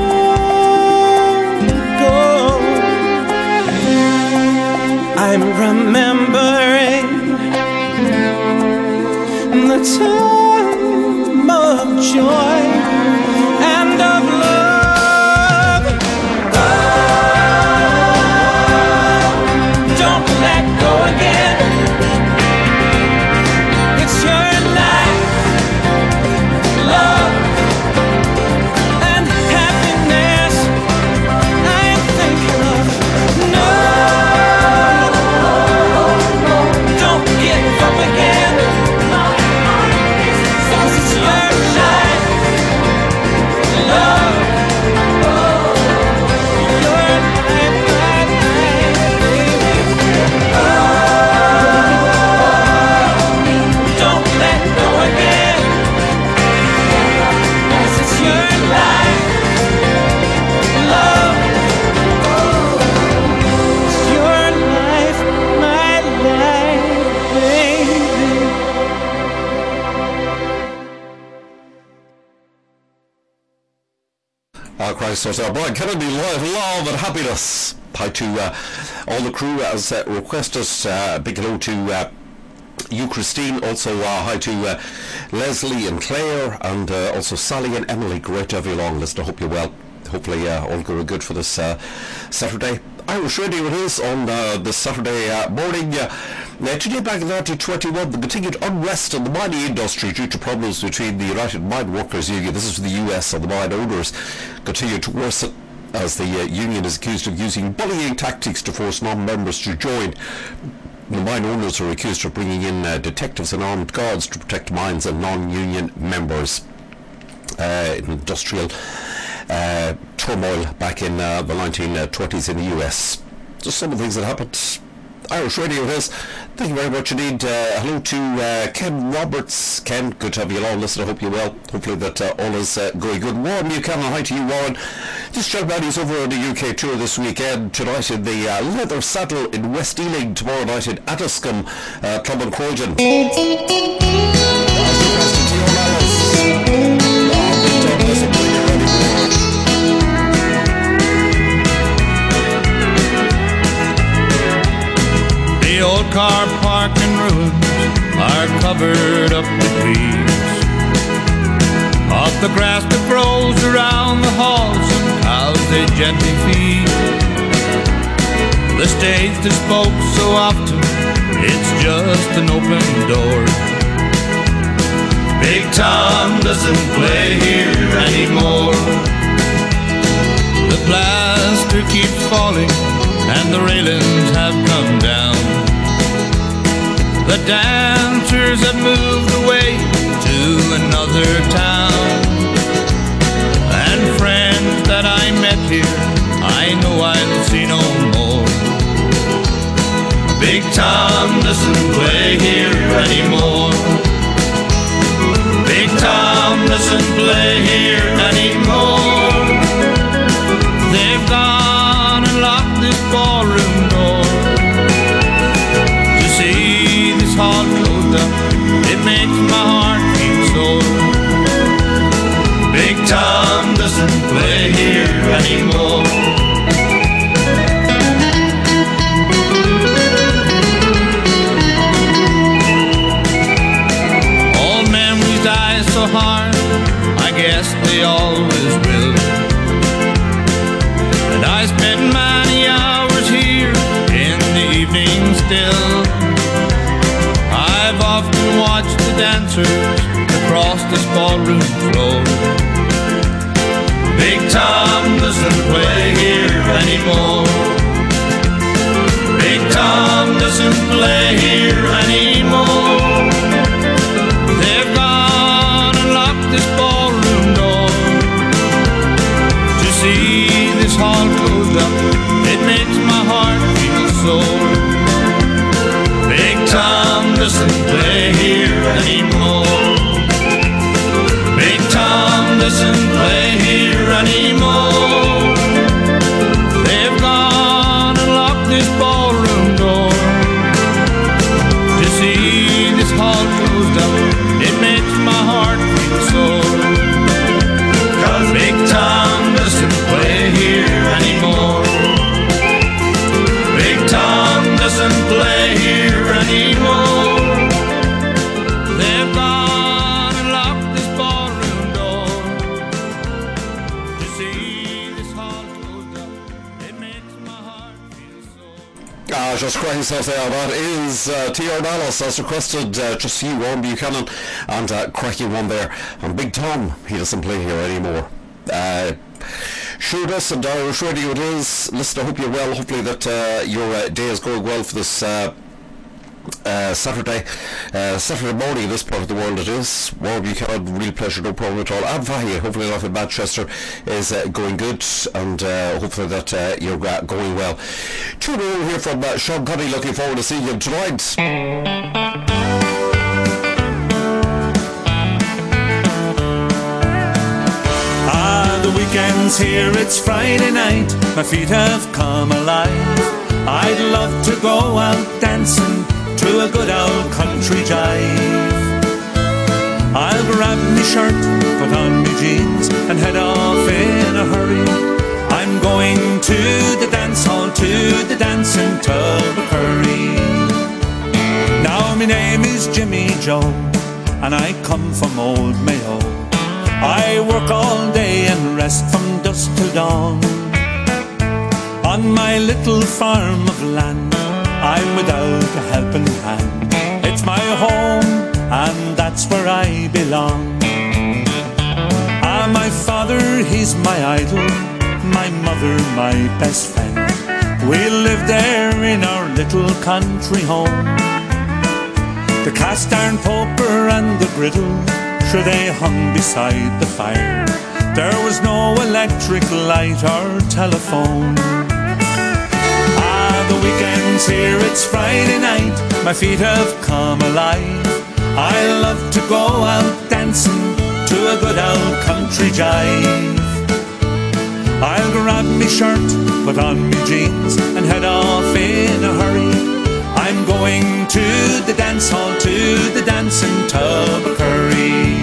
go. I'm remembering the time of joy and of love. Oh, don't let go again. It's your life, love. So, so Brian Kennedy, Live, Love and Happiness. Hi to uh, all the crew as uh, requested. Uh, big hello to uh, you, Christine. Also uh, hi to uh, Leslie and Claire, and uh, also Sally and Emily. Great to have you along. Listen, I hope you're well. Hopefully uh, all good, good for this uh, Saturday. Irish Radio it is on uh, this Saturday uh, morning. Uh, uh, today back in nineteen twenty-one, the continued unrest in the mining industry due to problems between the United Mine Workers Union, this is for the U S, and the mine owners continue to worsen as the uh, union is accused of using bullying tactics to force non-members to join. The mine owners are accused of bringing in uh, detectives and armed guards to protect mines and non-union members. Uh, industrial uh, turmoil back in uh, the nineteen twenties in the U S. Just some of the things that happened. Irish Radio it is. Thank you very much indeed. Uh, hello to uh, Ken Roberts. Ken, good to have you along. Listen, I hope you're well. Hopefully that uh, all is uh, going good. Warren Buchanan, hi to you, Warren. Just check out, he's over on the U K tour this weekend. Tonight in the uh, Leather Saddle in West Ealing. Tomorrow night in Addiscombe, uh, Club and Croydon. The old car park and ruins are covered up with weeds. Of the grass that grows around the halls and cows they gently feed. The stage that spoke so often, it's just an open door. Big Tom doesn't play here anymore. The plaster keeps falling and the railings have come down. The dancers have moved away to another town. And friends that I met here, I know I'll see no more. Big Tom doesn't play here anymore. Big Tom doesn't play here anymore. They've gone and locked this ballroom door. To see this hall closed up, it makes my heart feel sore. Big Tom doesn't play here anymore. Old memories die so hard, I guess they always will. And I spent many hours here in the evening still. I've often watched the dancers across this ballroom floor. Big Tom doesn't play here anymore. Big Tom doesn't play here anymore. They've gone and locked this ballroom door. To see this hall closed up, it makes my heart feel sore. Big Tom doesn't play here anymore. Big Tom doesn't play here anymore. They've gone and locked this ballroom door. To see this hall closed up, it makes my heart feel sore. 'Cause Big Tom doesn't play here anymore. Big Tom doesn't play here anymore. They've gone and locked this ballroom door. To see this hall closed up, it makes my heart feel sore. Ah, just cracking yourself there. That is uh, T R Dallas as requested, uh, just for you, Warren Buchanan, and uh, cracking one there. And Big Tom, he doesn't play here anymore. Uh, Sure does, and Irish Radio it is. Listen, I hope you're well. Hopefully that uh, your uh, day is going well for this uh, uh, Saturday uh, Saturday morning in this part of the world it is. Warren Buchanan, real pleasure, no problem at all. And Vahi, hopefully life in Manchester is uh, going good, and uh, hopefully that uh, you're uh, going well. Tune over here from uh, Sean Cuddy, looking forward to seeing him tonight. The weekend's here, it's Friday night, my feet have come alive. I'd love to go out dancing to a good old country jive. I'll grab me shirt, put on me jeans, and head off in a hurry. I'm going to the dance hall, to the dance in Tulbacurry. Now my name is Jimmy Joe, and I come from Old Mayo. I work all day and rest from dusk till dawn. On my little farm of land, I'm without a helping hand. It's my home, and that's where I belong. Ah, my father, he's my idol, my mother, my best friend. We live there in our little country home. The cast iron poker and the griddle, sure they hung beside the fire. There was no electric light or telephone. The weekend's here, it's Friday night, my feet have come alive. I love to go out dancing to a good old country jive. I'll grab me shirt, put on me jeans, and head off in a hurry. I'm going to the dance hall, to the dance in Tubbercurry.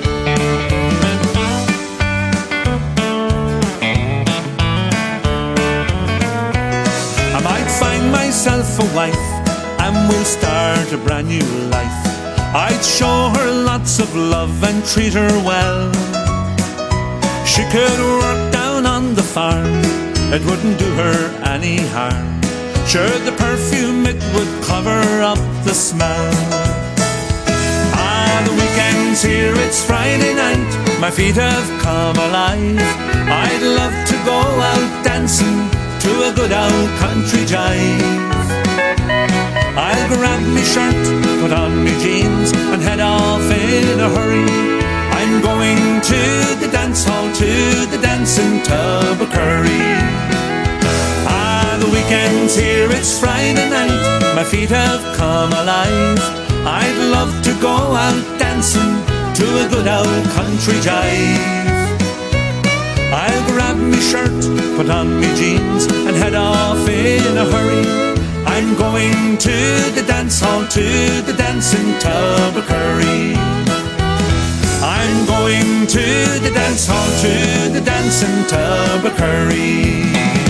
Myself a wife, and we'll start a brand new life. I'd show her lots of love and treat her well. She could work down on the farm, it wouldn't do her any harm. Sure, the perfume, it would cover up the smell. Ah, the weekend's here, it's Friday night, my feet have come alive. I'd love to go out dancing to a good old country jive. I'll grab me shirt, put on me jeans, and head off in a hurry. I'm going to the dance hall, to the dance in Tubbercurry. Ah, the weekend's here, it's Friday night, my feet have come alive. I'd love to go out dancing to a good old country jive. I'll grab me shirt, put on me jeans, and head off in a hurry. I'm going to the dance hall, to the dance in Tubbercurry. I'm going to the dance hall, to the dance in Tubbercurry.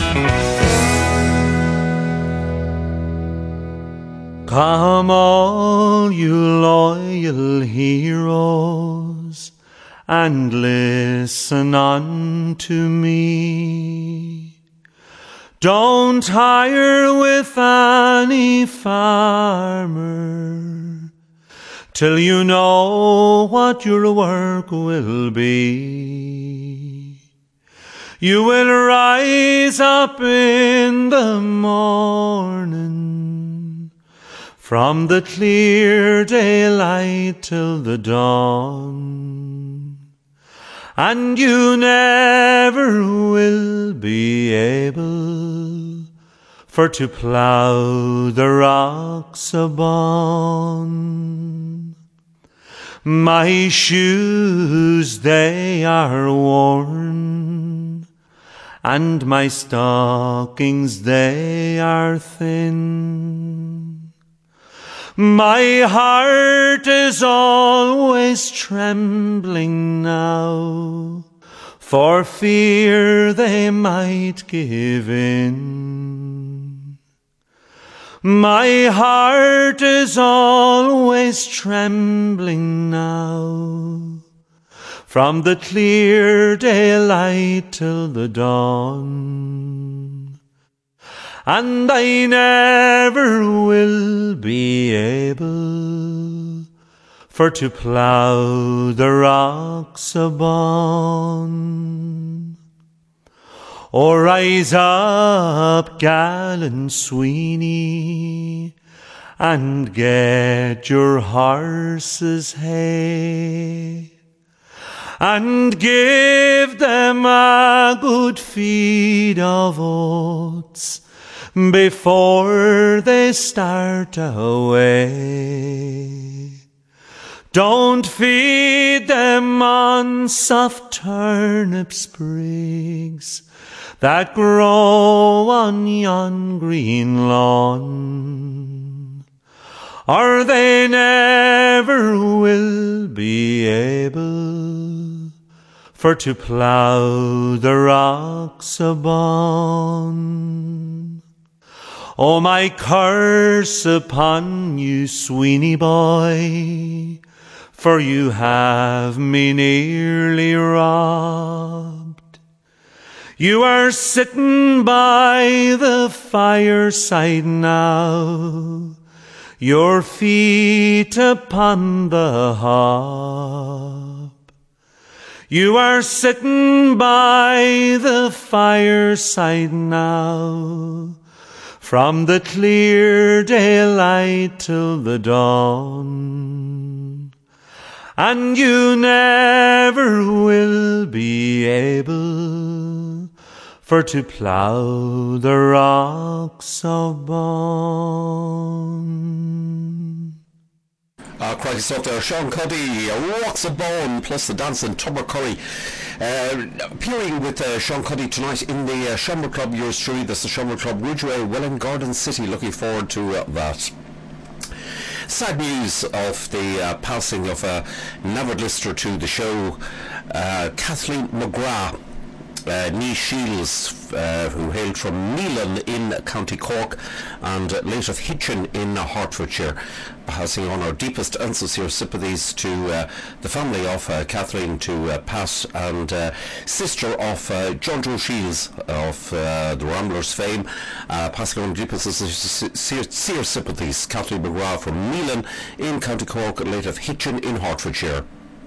Come all you loyal heroes, and listen unto me. Don't hire with any farmer till you know what your work will be. You will rise up in the morning, from the clear daylight till the dawn, and you never will be able for to plough the rocks upon. My shoes, they are worn, and my stockings, they are thin. My heart is always trembling now, for fear they might give in. My heart is always trembling now, from the clear daylight till the dawn, and I never will be able for to plough the rocks upon. Oh, rise up, gallant Sweeney, and get your horses hay, and give them a good feed of oats before they start away. Don't feed them on soft turnip sprigs that grow on yon green lawn, or they never will be able for to plough the rocks upon. Oh, my curse upon you, Sweeney boy, for you have me nearly robbed. You are sitting by the fireside now, your feet upon the hob. You are sitting by the fireside now, from the clear daylight till the dawn. And you never will be able for to plough the rocks of bone. Uh, crikey stuff there. Sean Cuddy, Rocks of Bone, plus the dancing Tubber Curry. Uh, appearing with uh, Sean Cuddy tonight in the uh, Shamrock Club, yours truly, that's the Shamrock Club, Ridgeway, Welland Garden City. Looking forward to uh, that. Sad news of the uh, passing of a navid listener to the show, uh, Kathleen McGrath. Uh, Nee Shields, uh, who hailed from Melan in County Cork, and uh, late of Hitchin in uh, Hertfordshire, passing on our deepest and sincere sympathies to uh, the family of uh, Kathleen, to uh, Pat, and uh, sister of uh, John Joe Shields of uh, the Ramblers fame, uh, passing on deepest and sincere sympathies, Kathleen McGrath from Melan in County Cork, late of Hitchin in Hertfordshire.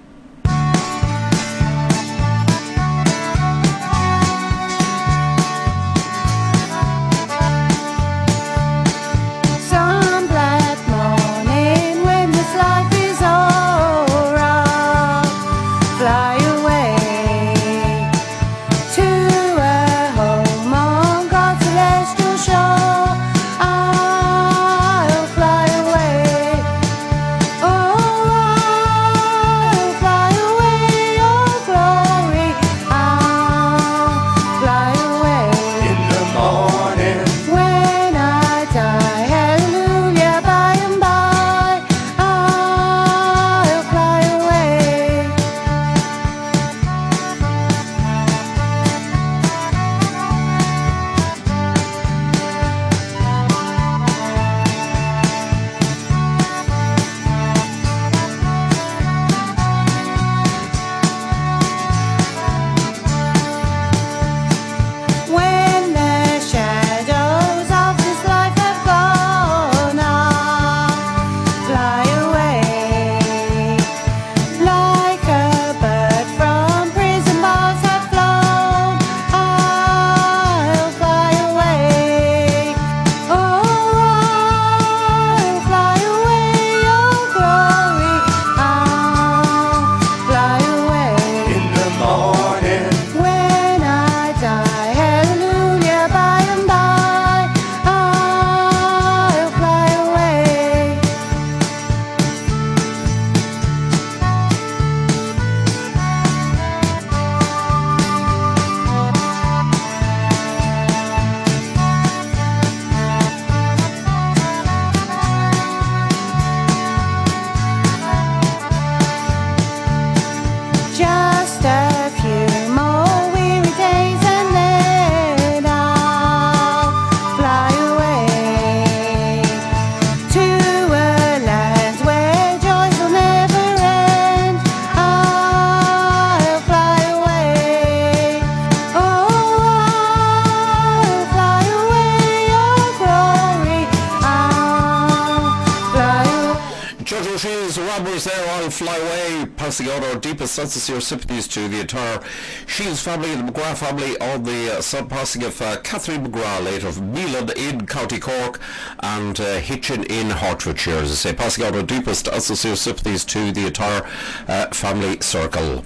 Passing out our deepest and sincere sympathies to the entire Shields family and the McGrath family on the uh, sudden passing of uh, Kathleen McGrath, late of Melan in County Cork and uh, Hitchin in Hertfordshire. As I say, passing out our deepest and sincere sympathies to the entire uh, family circle.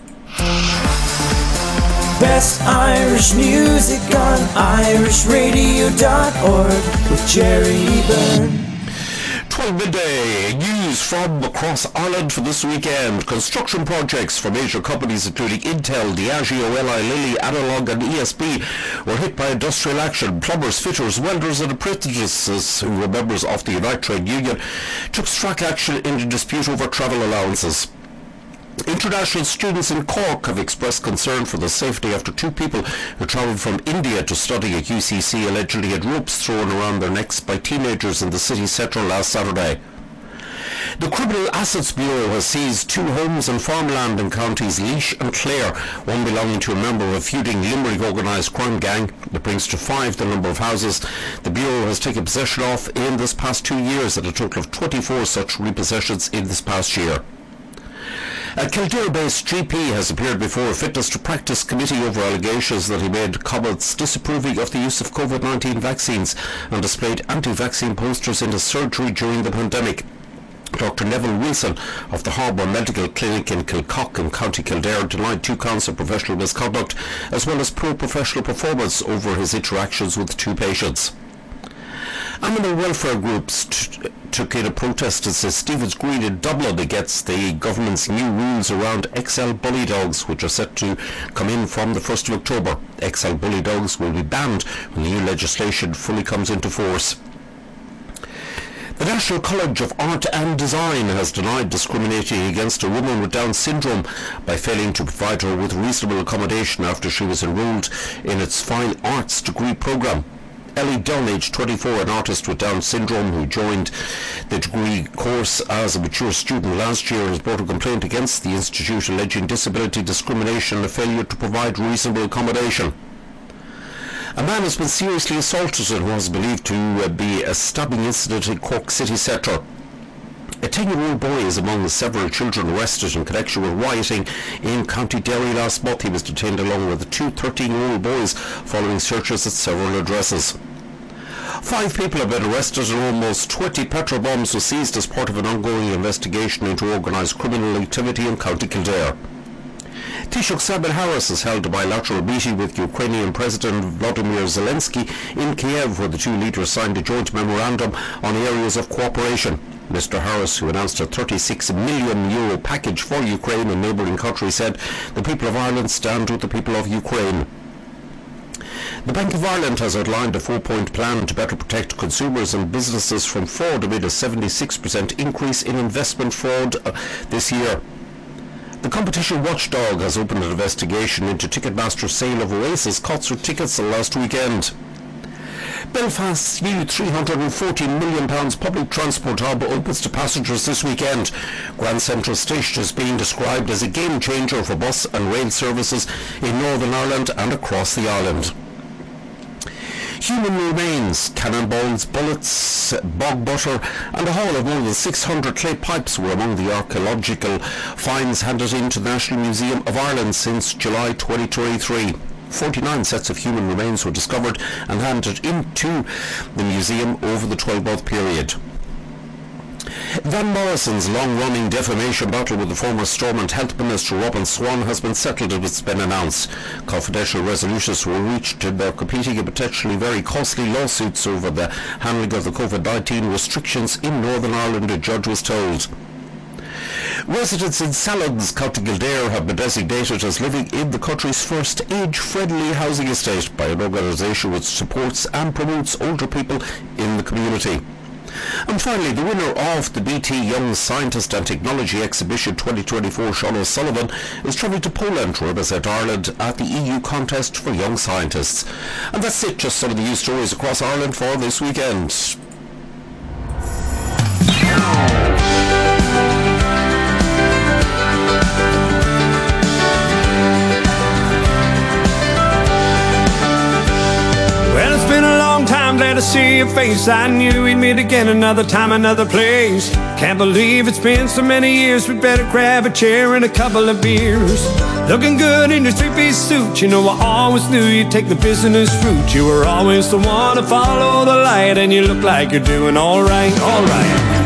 Best Irish music on irish radio dot org with Jerry Byrne. twelve midday news from across Ireland for this weekend. Construction projects for major companies including Intel, Diageo, L I Lilly, Analog and E S B were hit by industrial action. Plumbers, fitters, welders and apprentices, who were members of the Unite Trade Union, took strike action in a dispute over travel allowances. International students in Cork have expressed concern for the safety after two people who travelled from India to study at U C C allegedly had ropes thrown around their necks by teenagers in the city centre last Saturday. The Criminal Assets Bureau has seized two homes and farmland in counties Laois and Clare, one belonging to a member of a feuding Limerick organised crime gang. That brings to five the number of houses the Bureau has taken possession of in this past two years, at a total of twenty-four such repossessions in this past year. A Kildare-based G P has appeared before a Fitness to Practice committee over allegations that he made comments disapproving of the use of COVID nineteen vaccines and displayed anti-vaccine posters in his surgery during the pandemic. Doctor Neville Wilson of the Harbour Medical Clinic in Kilcock in County Kildare denied two counts of professional misconduct as well as poor professional performance over his interactions with two patients. Animal welfare groups t- took in a protest at Saint Stephen's Green in Dublin against the government's new rules around X L bully dogs, which are set to come in from the first of October. X L bully dogs will be banned when the new legislation fully comes into force. The National College of Art and Design has denied discriminating against a woman with Down syndrome by failing to provide her with reasonable accommodation after she was enrolled in its Fine Arts degree programme. Ellie Dunn, aged twenty-four, an artist with Down syndrome who joined the degree course as a mature student last year, has brought a complaint against the institute alleging disability discrimination and a failure to provide reasonable accommodation. A man has been seriously assaulted in what is believed to uh, be a stabbing incident in Cork city centre. A ten-year-old boy is among the several children arrested in connection with rioting in County Derry last month. He was detained along with the two thirteen-year-old boys following searches at several addresses. Five people have been arrested and almost twenty petrol bombs were seized as part of an ongoing investigation into organised criminal activity in County Kildare. Taoiseach Simon Harris has held a bilateral meeting with Ukrainian President Volodymyr Zelensky in Kiev, where the two leaders signed a joint memorandum on areas of cooperation. Mister Harris, who announced a thirty-six million euro package for Ukraine and neighbouring countries, said the people of Ireland stand with the people of Ukraine. The Bank of Ireland has outlined a four-point plan to better protect consumers and businesses from fraud amid a seventy-six percent increase in investment fraud uh, this year. The competition watchdog has opened an investigation into Ticketmaster's sale of Oasis concert tickets last weekend. Belfast's new three hundred forty million pounds public transport hub opens to passengers this weekend. Grand Central Station is being described as a game changer for bus and rail services in Northern Ireland and across the island. Human remains, cannonballs, bullets, bog butter and a haul of more than six hundred clay pipes were among the archaeological finds handed in to the National Museum of Ireland since July twenty twenty-three. forty-nine sets of human remains were discovered and handed into the museum over the twelve-month period. Van Morrison's long-running defamation battle with the former Stormont Health Minister Robin Swan has been settled, as it's been announced. Confidential resolutions were reached and they're competing in potentially very costly lawsuits over the handling of the COVID nineteen restrictions in Northern Ireland, a judge was told. Residents in Salons, County Kildare, have been designated as living in the country's first age-friendly housing estate by an organisation which supports and promotes older people in the community. And finally, the winner of the B T Young Scientist and Technology Exhibition twenty twenty-four, Sean O'Sullivan, is travelling to Poland to represent Ireland at the E U Contest for Young Scientists. And that's it, just some of the news stories across Ireland for this weekend. Well, it's been a long time, glad to see your face. I knew we'd meet again another time, another place. Can't believe it's been so many years. We better grab a chair and a couple of beers. Looking good in your three-piece suit. You know I always knew you'd take the business route. You were always the one to follow the light, and you look like you're doing all right, all right.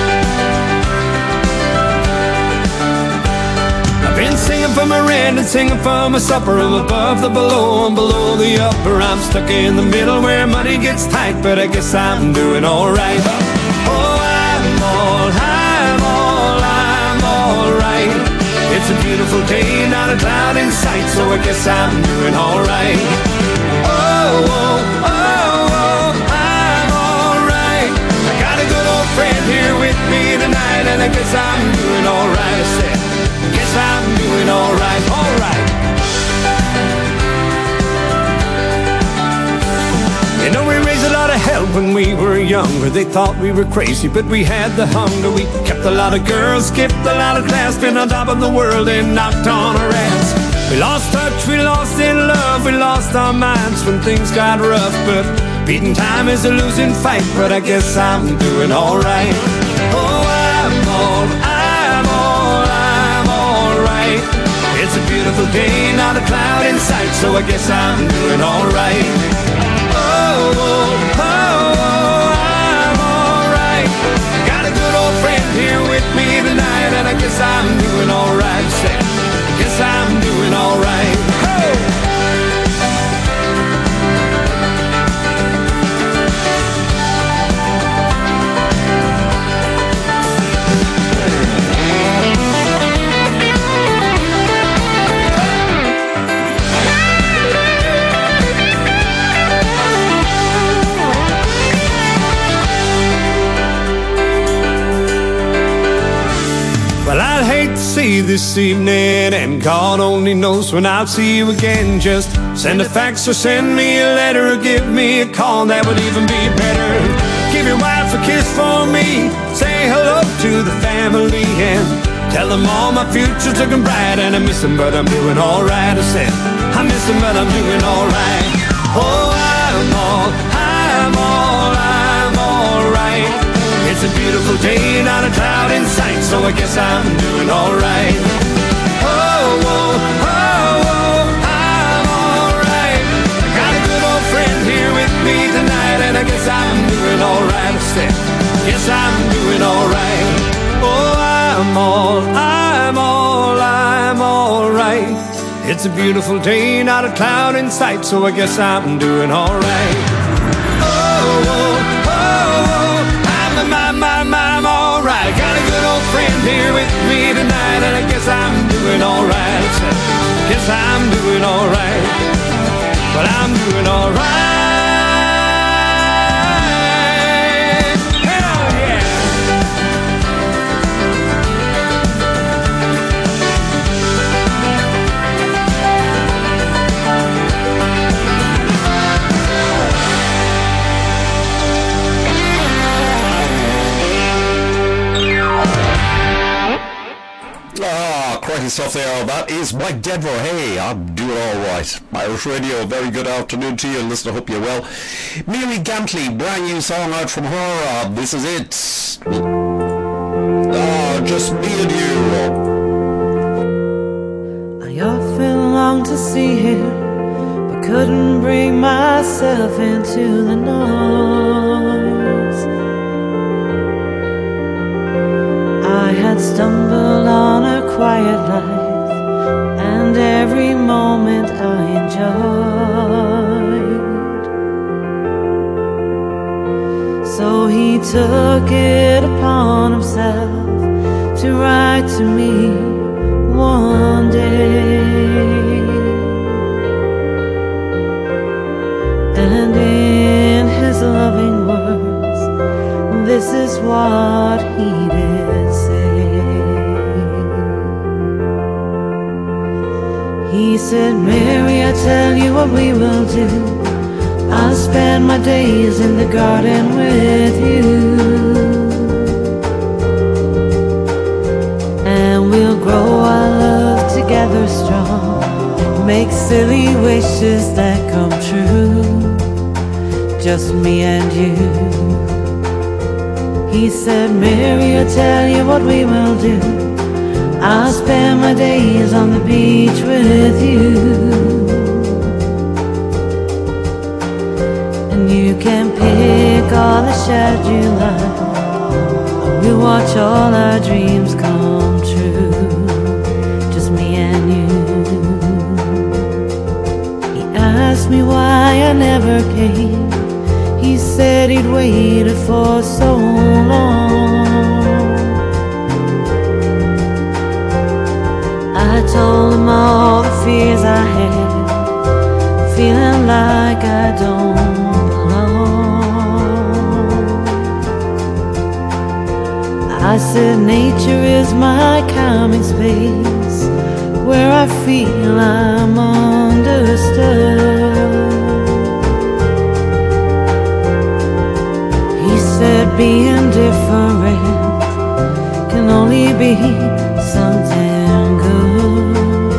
I've been singing for my rent and singing for my supper. I'm above the below and below the upper. I'm stuck in the middle where money gets tight, but I guess I'm doing alright. Oh, I'm all, I'm all, I'm alright. It's a beautiful day, not a cloud in sight, so I guess I'm doing alright. Oh, oh, oh, oh, I'm alright. I got a good old friend here with me tonight, and I guess I'm doing alright. I said, guess I'm doing alright, alright. You know we raise a lot of hell when we were younger. They thought we were crazy, but we had the hunger. We kept a lot of girls, skipped a lot of class, been on top of the world and knocked on our ass. We lost touch, we lost in love, we lost our minds when things got rough. But beating time is a losing fight, but I guess I'm doing alright. Oh, I'm all, I'm all, I'm alright. It's a beautiful day, not a cloud in sight, so I guess I'm doing alright. Oh, oh, oh, I'm alright. Got a good old friend here with me tonight, and I guess I'm doing alright. Say, I guess I'm doing alright. Hey! Well, I'd hate to see this evening, and God only knows when I'll see you again. Just send a fax or send me a letter, or give me a call, that would even be better. Give your wife a kiss for me, say hello to the family, and tell them all my future's looking bright. And I miss them, but I'm doing alright. I said, I miss them, but I'm doing alright. Oh, I'm all, I'm all, I'm alright. It's a beautiful day, not a cloud in sight, so I guess I'm doing alright. Oh, oh, oh, oh, I'm alright. I got a good old friend here with me tonight, and I guess I'm doing alright. I said, guess I'm doing alright. Oh, I'm all, I'm all, I'm alright. It's a beautiful day, not a cloud in sight, so I guess I'm doing alright. Oh, oh, oh, oh, I'm, I'm, I'm, I'm alright. Got a good old friend here with me tonight, and I guess I'm doing alright. I guess I'm doing alright. But I'm doing alright. Hell yeah! Ah, cracking stuff there. That is Mike Denver. Hey, I'm doing all right. Irish Radio, very good afternoon to you. And listen, I hope you're well. Mary Gantley, brand new song out from her. Uh, this is it. Ah, just me and you. I often long to see him, but couldn't bring myself into the noise. I had stumbled on a quiet life, and every moment I enjoyed. So he took it upon himself to write to me one day, and in his loving words, this is what he did say. He said, Mary, I tell you what we will do. I'll spend my days in the garden with you, and we'll grow our love together strong, make silly wishes that come true, just me and you. He said, Mary, I tell you what we will do. I'll spend my days on the beach with you, and you can pick all the shadows you like. We'll watch all our dreams come true, just me and you. He asked me why I never came. He said he'd waited for so long. I told him all the fears I had, feeling like I don't belong. I said nature is my calming space, where I feel I'm understood. being different can only be something good.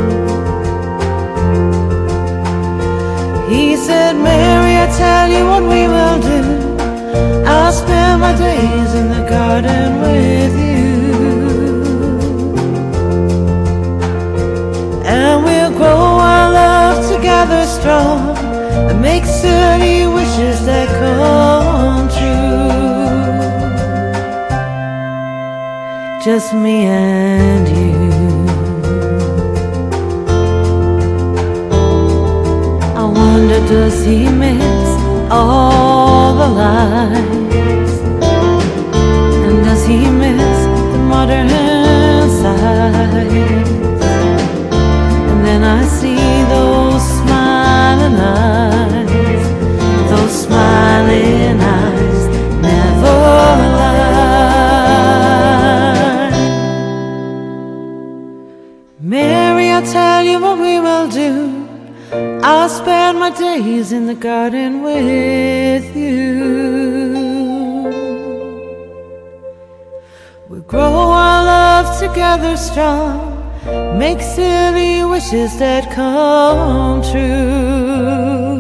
He said, Mary, I tell you what we will do. I'll spend my days in the garden with you, and we'll grow our love together strong and make silly wishes that come true. Just me and you. I wonder, does he miss all the lights? And does he miss the modern sights? And then I see those smiling eyes, those smiling eyes never lie. Mary, I'll tell you what we will do. I'll spend my days in the garden with you. We'll grow our love together strong, make silly wishes that come true.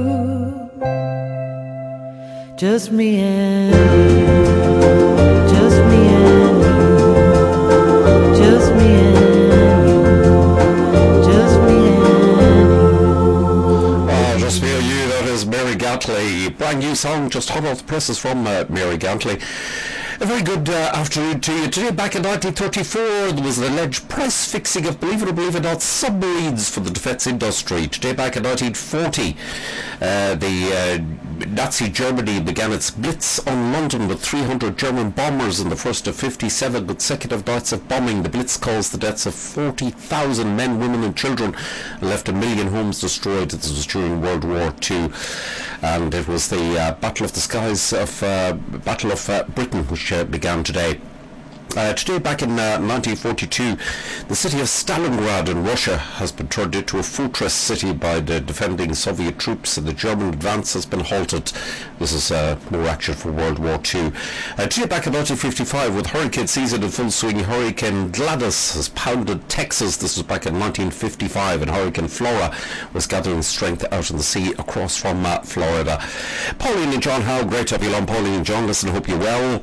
Just me and you, just me and you, just me and you, just me and you. Oh, just me and you, that is Mary Gantley. Brand new song, just hot off the presses from uh, Mary Gantley. A very good uh, afternoon to you. Today, back in nineteen thirty-four, there was an alleged price fixing of, believe it or believe it not, submarines for the defence industry. Today, back in nineteen forty, uh, the uh, Nazi Germany began its blitz on London with three hundred German bombers in the first of fifty-seven consecutive nights of bombing. The blitz caused the deaths of forty thousand men, women and children and left a million homes destroyed. This was during World War Two. And it was the uh, Battle of the Skies of uh, Battle of uh, Britain, which uh, began today. Uh, today, back in uh, nineteen forty-two, the city of Stalingrad in Russia has been turned into a fortress city by the defending Soviet troops, and the German advance has been halted. This is uh, more action for World War Two. Uh, today, back in nineteen fifty-five, with hurricane season in full swing, Hurricane Gladys has pounded Texas. This was back in nineteen fifty-five, and Hurricane Flora was gathering strength out in the sea across from uh, Florida. Pauline and John Howe, great to have you along, Pauline and John. Listen, I hope you're well.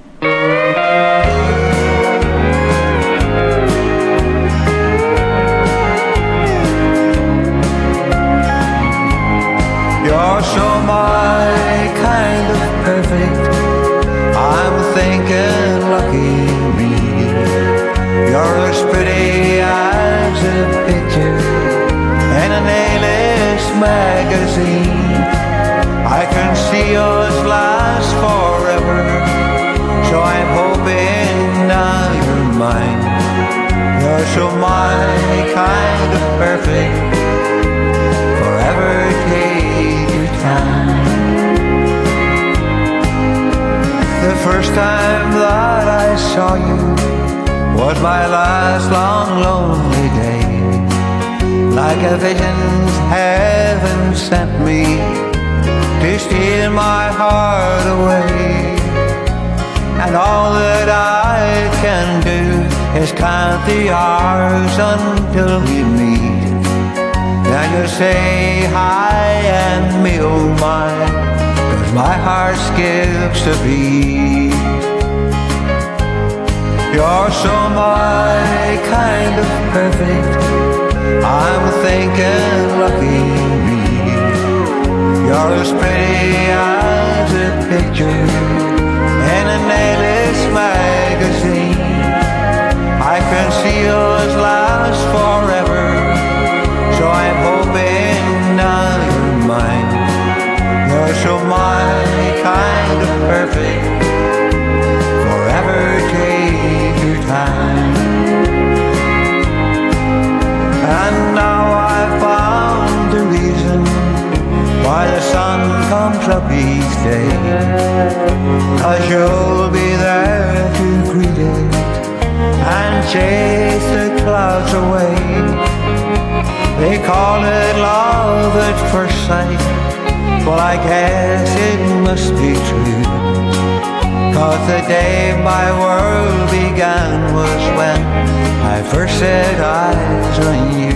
You're so my kind of perfect. I'm thinking lucky me. You're as pretty as a picture in an A-list magazine. I can see yours last forever, so I'm hoping now you're mine. You're so my kind of perfect. Forever take your time. The first time that I saw you was my last long lonely day. Like a vision's heaven sent me to steal my heart away. And all that I can do is count the hours until we meet. Now you say hi and me oh my, 'cause my heart skips a beat. You're so my kind of perfect. I'm thinking lucky me. You're as pretty as a picture in an A-list magazine. I can see yours last forever, so I'm hoping now you're mine. You're so my kind of perfect. Forever take your time. And now I've found the reason why the sun comes up each day. 'Cause you'll be there to greet it and chase the clouds away. They call it love at first sight. Well, I guess it must be true. 'cause the day my world began was when I first set eyes on you.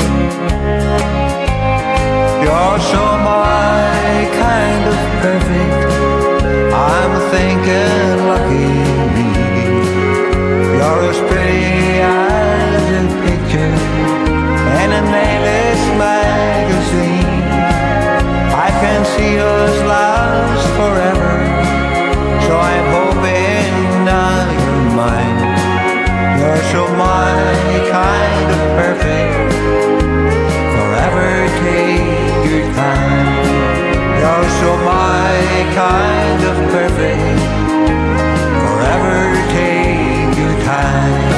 You're so my kind of perfect, I'm thinking lucky me. You're as pretty as a picture in a nameless magazine. I can see us last forever, so I'm hoping now you're mine. You're so my kind of perfect, forever take your time. You're so my kind of perfect, forever take your time.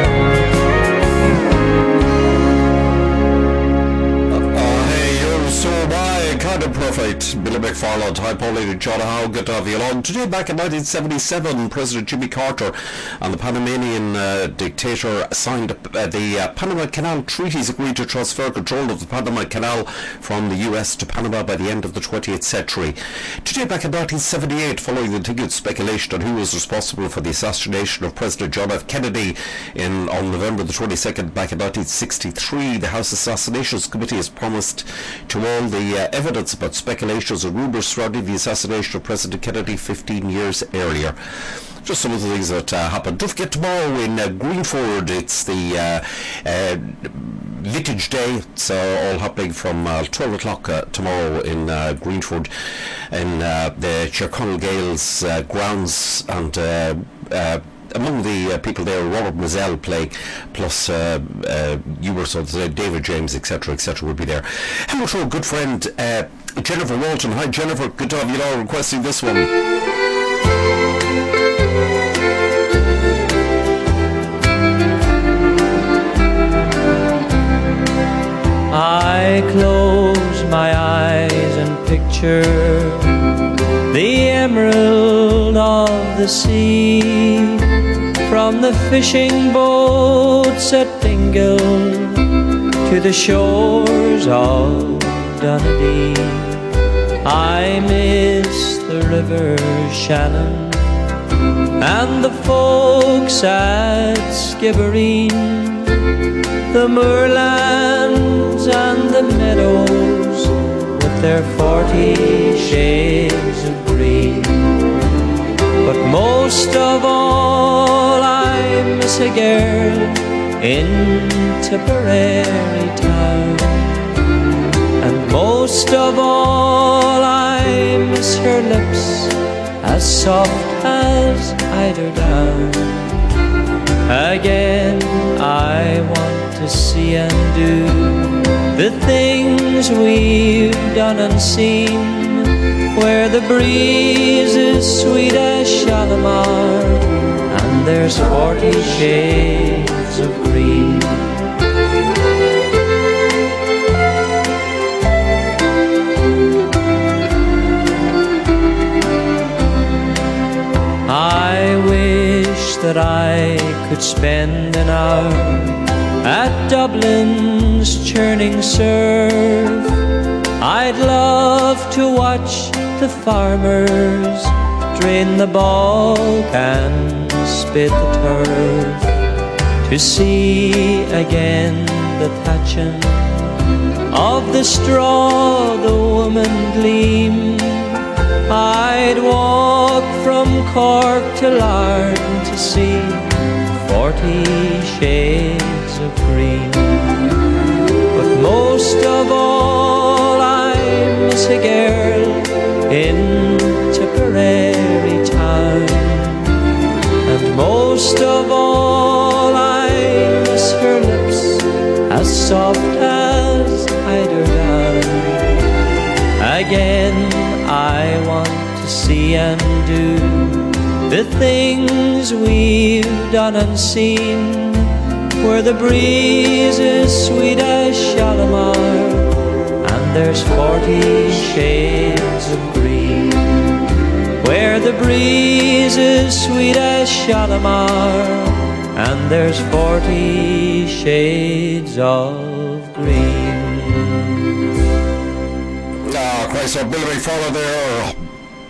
Perfect. Billy McFarland, hi Pauline and John Howe, good to have you along. Today back in nineteen seventy-seven, President Jimmy Carter and the Panamanian uh, dictator signed uh, the uh, Panama Canal Treaties, agreed to transfer control of the Panama Canal from the U S to Panama by the end of the twentieth century. Today back in nineteen seventy-eight, following the continued speculation on who was responsible for the assassination of President John F. Kennedy in on November the twenty-second back in nineteen sixty-three, the House Assassinations Committee has promised to all the uh, evidence about speculations and rumours surrounding the assassination of President Kennedy fifteen years earlier. Just some of the things that uh, happened. Don't forget, tomorrow in uh, Greenford, it's the uh, uh, Vintage Day. It's uh, all happening from uh, twelve o'clock uh, tomorrow in uh, Greenford, in uh, the Tyrconnell Gales uh, grounds, and uh, uh, among the uh, people there, Robert Mazzell playing, plus uh, uh, you were so uh, David James, et cetera, et cetera, will be there. Hello to a good friend, uh, Jennifer Walton. Hi, Jennifer. Good to have you all requesting this one. I close my eyes and picture the emerald of the sea, from the fishing boats at Dingle to the shores of Dunedin. I miss the river Shannon and the folks at Skibbereen, the moorlands and the meadows with their forty shades of green. But most of all I miss a girl in Tipperary town, and most of all I miss her lips as soft as eiderdown. Again I want to see and do the things we've done and seen, where the breeze is sweet as Shalimar and there's forty shades of green. I wish that I could spend an hour at Dublin's churning surf. I'd love to watch the farmers drain the bog and spit the turf, to see again the thatching of the straw, the woman gleam. I'd walk from Cork to Larne to see forty shades of green. But most of all I miss a girl in Tipperary town, and most of all I miss her lips as soft as eiderdown. Again I want to see and do the things we've done and seen, where the breeze is sweet as Shalimar and there's forty shades of green. Where the breeze is sweet as Shalimar and there's forty shades of green. Ah, Christ, so Billy McFarland there, eight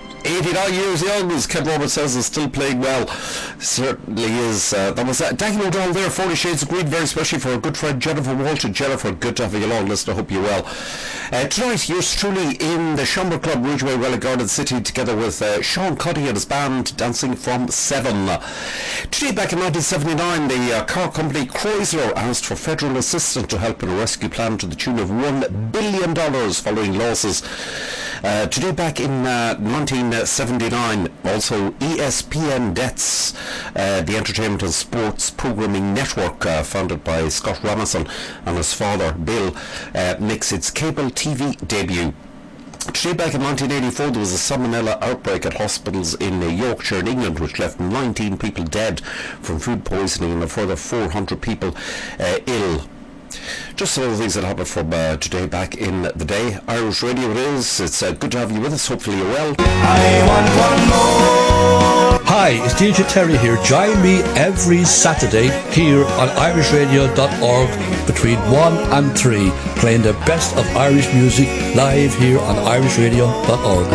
eighty-nine years young, as Ken Roberts says, is still playing well. Certainly is. Uh, that was uh, Daggy O'Donnell there, Forty Shades of Green, very especially for a good friend Jennifer Walsh. Jennifer, good to have you along. Listen, I hope you're well. Uh, tonight, yours truly in the Schomburg Club, Ridgeway, Relic Garden City, together with uh, Sean Cuddy and his band, dancing from seven. Today, back in nineteen seventy-nine, the uh, car company Chrysler asked for federal assistance to help in a rescue plan to the tune of one billion dollars following losses. Uh, today, back in uh, nineteen seventy-nine, also E S P N debts, uh, the Entertainment and Sports Programming Network, uh, founded by Scott Ramazan and his father Bill, uh, makes its cable T V debut. Today, back in nineteen eighty-four, there was a salmonella outbreak at hospitals in uh, Yorkshire in England, which left nineteen people dead from food poisoning and a further four hundred people uh, ill. Just some of the things that happened from uh, today back in the day. Irish Radio it is. It's uh, good to have you with us. Hopefully you're well. I want one more. Hi, it's D J Terry here. Join me every Saturday here on irish radio dot org between one and three, playing the best of Irish music live here on irish radio dot org.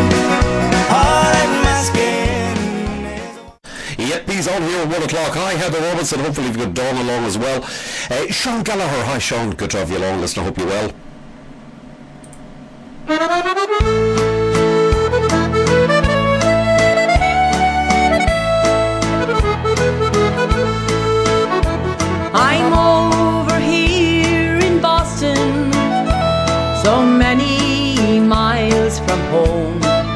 Yep, he's on here at one o'clock. Hi, Heather Robertson. Hopefully you've got Dawn along as well. Uh, Sean Gallagher. Hi, Sean. Good to have you along. Listen, I hope you're well. I'm over here in Boston, so many miles from home.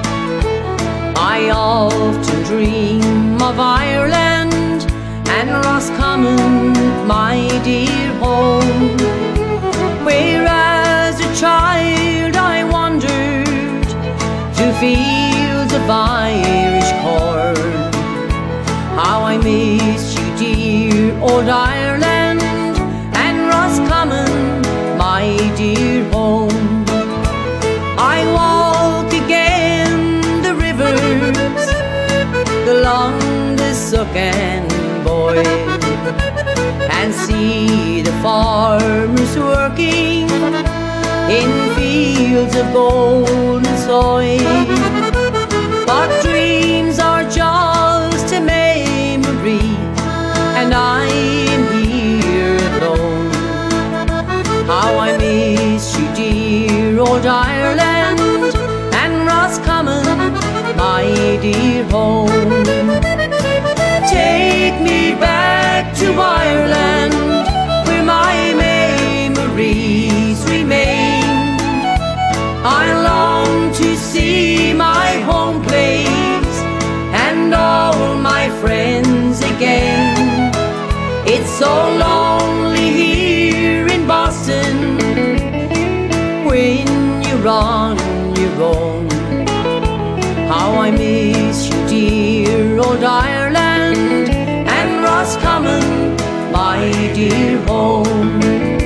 I often dream of Ireland and Roscommon, my dear home, where as a child I wandered through fields of Irish corn. How I miss you, dear old Ireland, and Roscommon, my dear home. I walk again the rivers along the Suck and Boyle, and see the farmers working in fields of golden soil. But dreams are just a memory, and I am here alone. How I miss you, dear old Ireland, and Roscommon, my dear home. Take me back to Ireland, where my memories remain. I long to see my home place and all my friends again. It's so lonely here in Boston when you're on your own. How I miss you, dear old Ireland, and Roscommon, my dear home.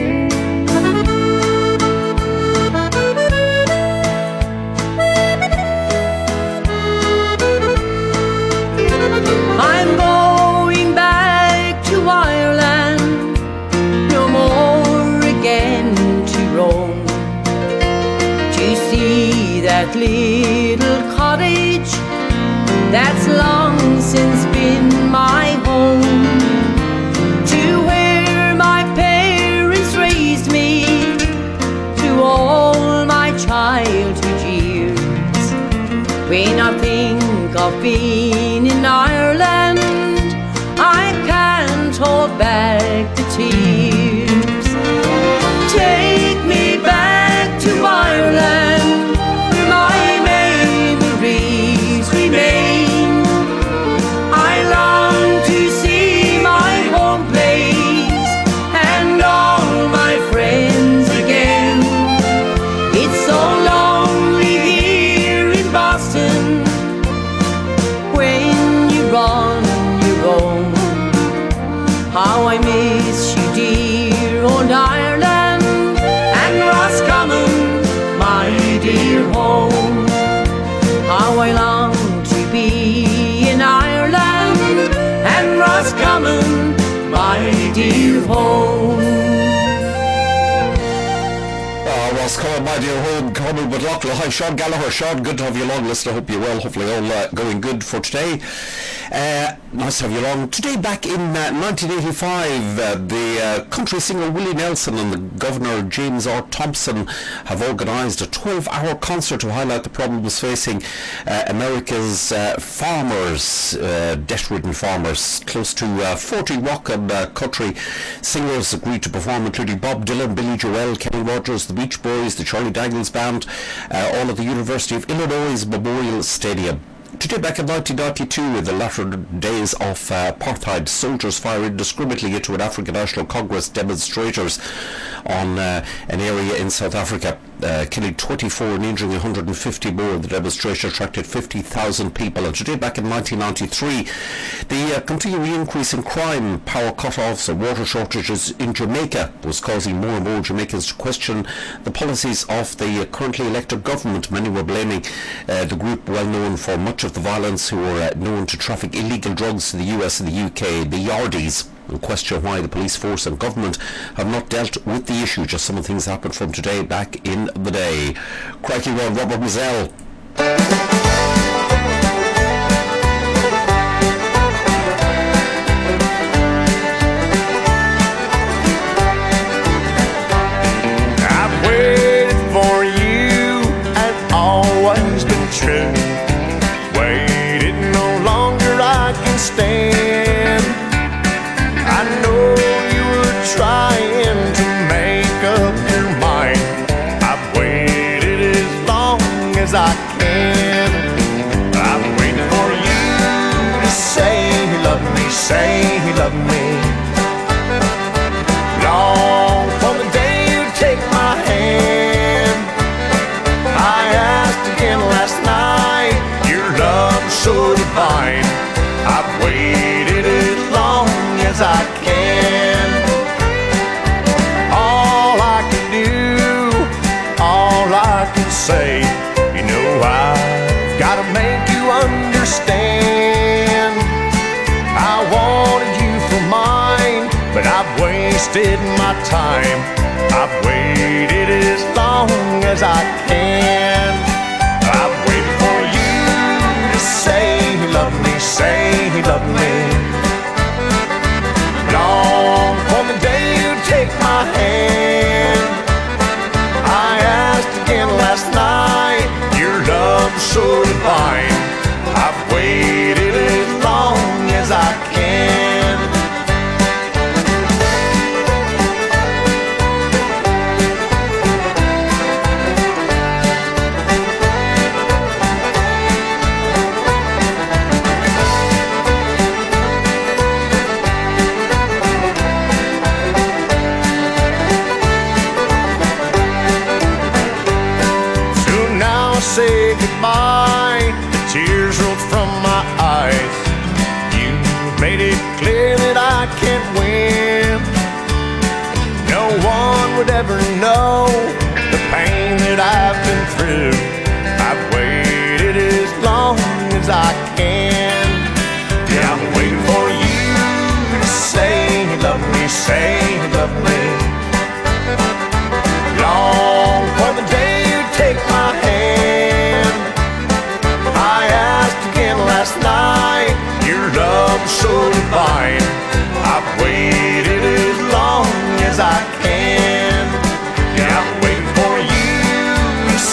I'm going back to Ireland, no more again to roam, to see that little cottage that's long since been my home, to where my parents raised me through all my childhood years. When I think of being in Ireland, I can't hold back the tears. Take me back to Ireland, where my memories remain. I long to see my home place and all my friends again. It's so lonely here in Boston when you're on your own. How I miss you, dear old Ireland, and Roscommon, my dear home. How I long to be in Ireland and Roscommon, my dear home. Oh, Roscommon, my dear home, Humble, but Lochla. Hi, Sean Gallagher. Sean, good to have you along. Listen, I hope you're well. Hopefully all uh, going good for today. Uh, nice to have you along. Today, back in uh, nineteen eighty-five, uh, the uh, country singer Willie Nelson and the Governor James R. Thompson have organised a twelve-hour concert to highlight the problems facing uh, America's uh, farmers, uh, debt-ridden farmers. Close to uh, forty rock and uh, country singers agreed to perform, including Bob Dylan, Billy Joel, Kenny Rogers, the Beach Boys, the Charlie Daniels Band, uh, all at the University of Illinois Memorial Stadium. Today, back in nineteen ninety-two, in the latter days of uh, apartheid, soldiers fired indiscriminately into an African National Congress demonstrators on uh, an area in South Africa, uh, killing twenty-four and injuring one hundred fifty more. The demonstration attracted fifty thousand people. And today, back in nineteen ninety-three, the uh, continuing increase in crime, power cut-offs and water shortages in Jamaica was causing more and more Jamaicans to question the policies of the uh, currently elected government. Many were blaming uh, the group well known for much of the violence, who were uh, known to traffic illegal drugs to the U S and the U K, the Yardies, and question why the police force and government have not dealt with the issue. Just some of the things that happened from today back in the day. Crikey one, Robert Mazzell. I've waited for you and always been true. Waited no longer I can stand. I know you were trying to make up your mind. I've waited as long as I can. I've waited for you to say you love me, say you love me. Long for the day you take my hand. I asked again last night, your love is so divine. I've waited as long as I can. All I can do, all I can say, you know I've gotta make you understand. I wanted you for mine, but I've wasted my time. I've waited as long as I can. I've waited for you to say you love me, say you love me. Long for the day you take my hand. I asked again last night, your love is so divine. I've waited as long as I can. Say goodbye, the tears rolled from my eyes. You made it clear that I can't win. No one would ever know the pain that I've been through. I've waited as long as I can. Yeah, I'm waiting for you to say you love me, say you love me. Long for the day you take my hand. I asked again last night, your love is so divine. I've waited as long as I can. Yeah, I'm waiting for you to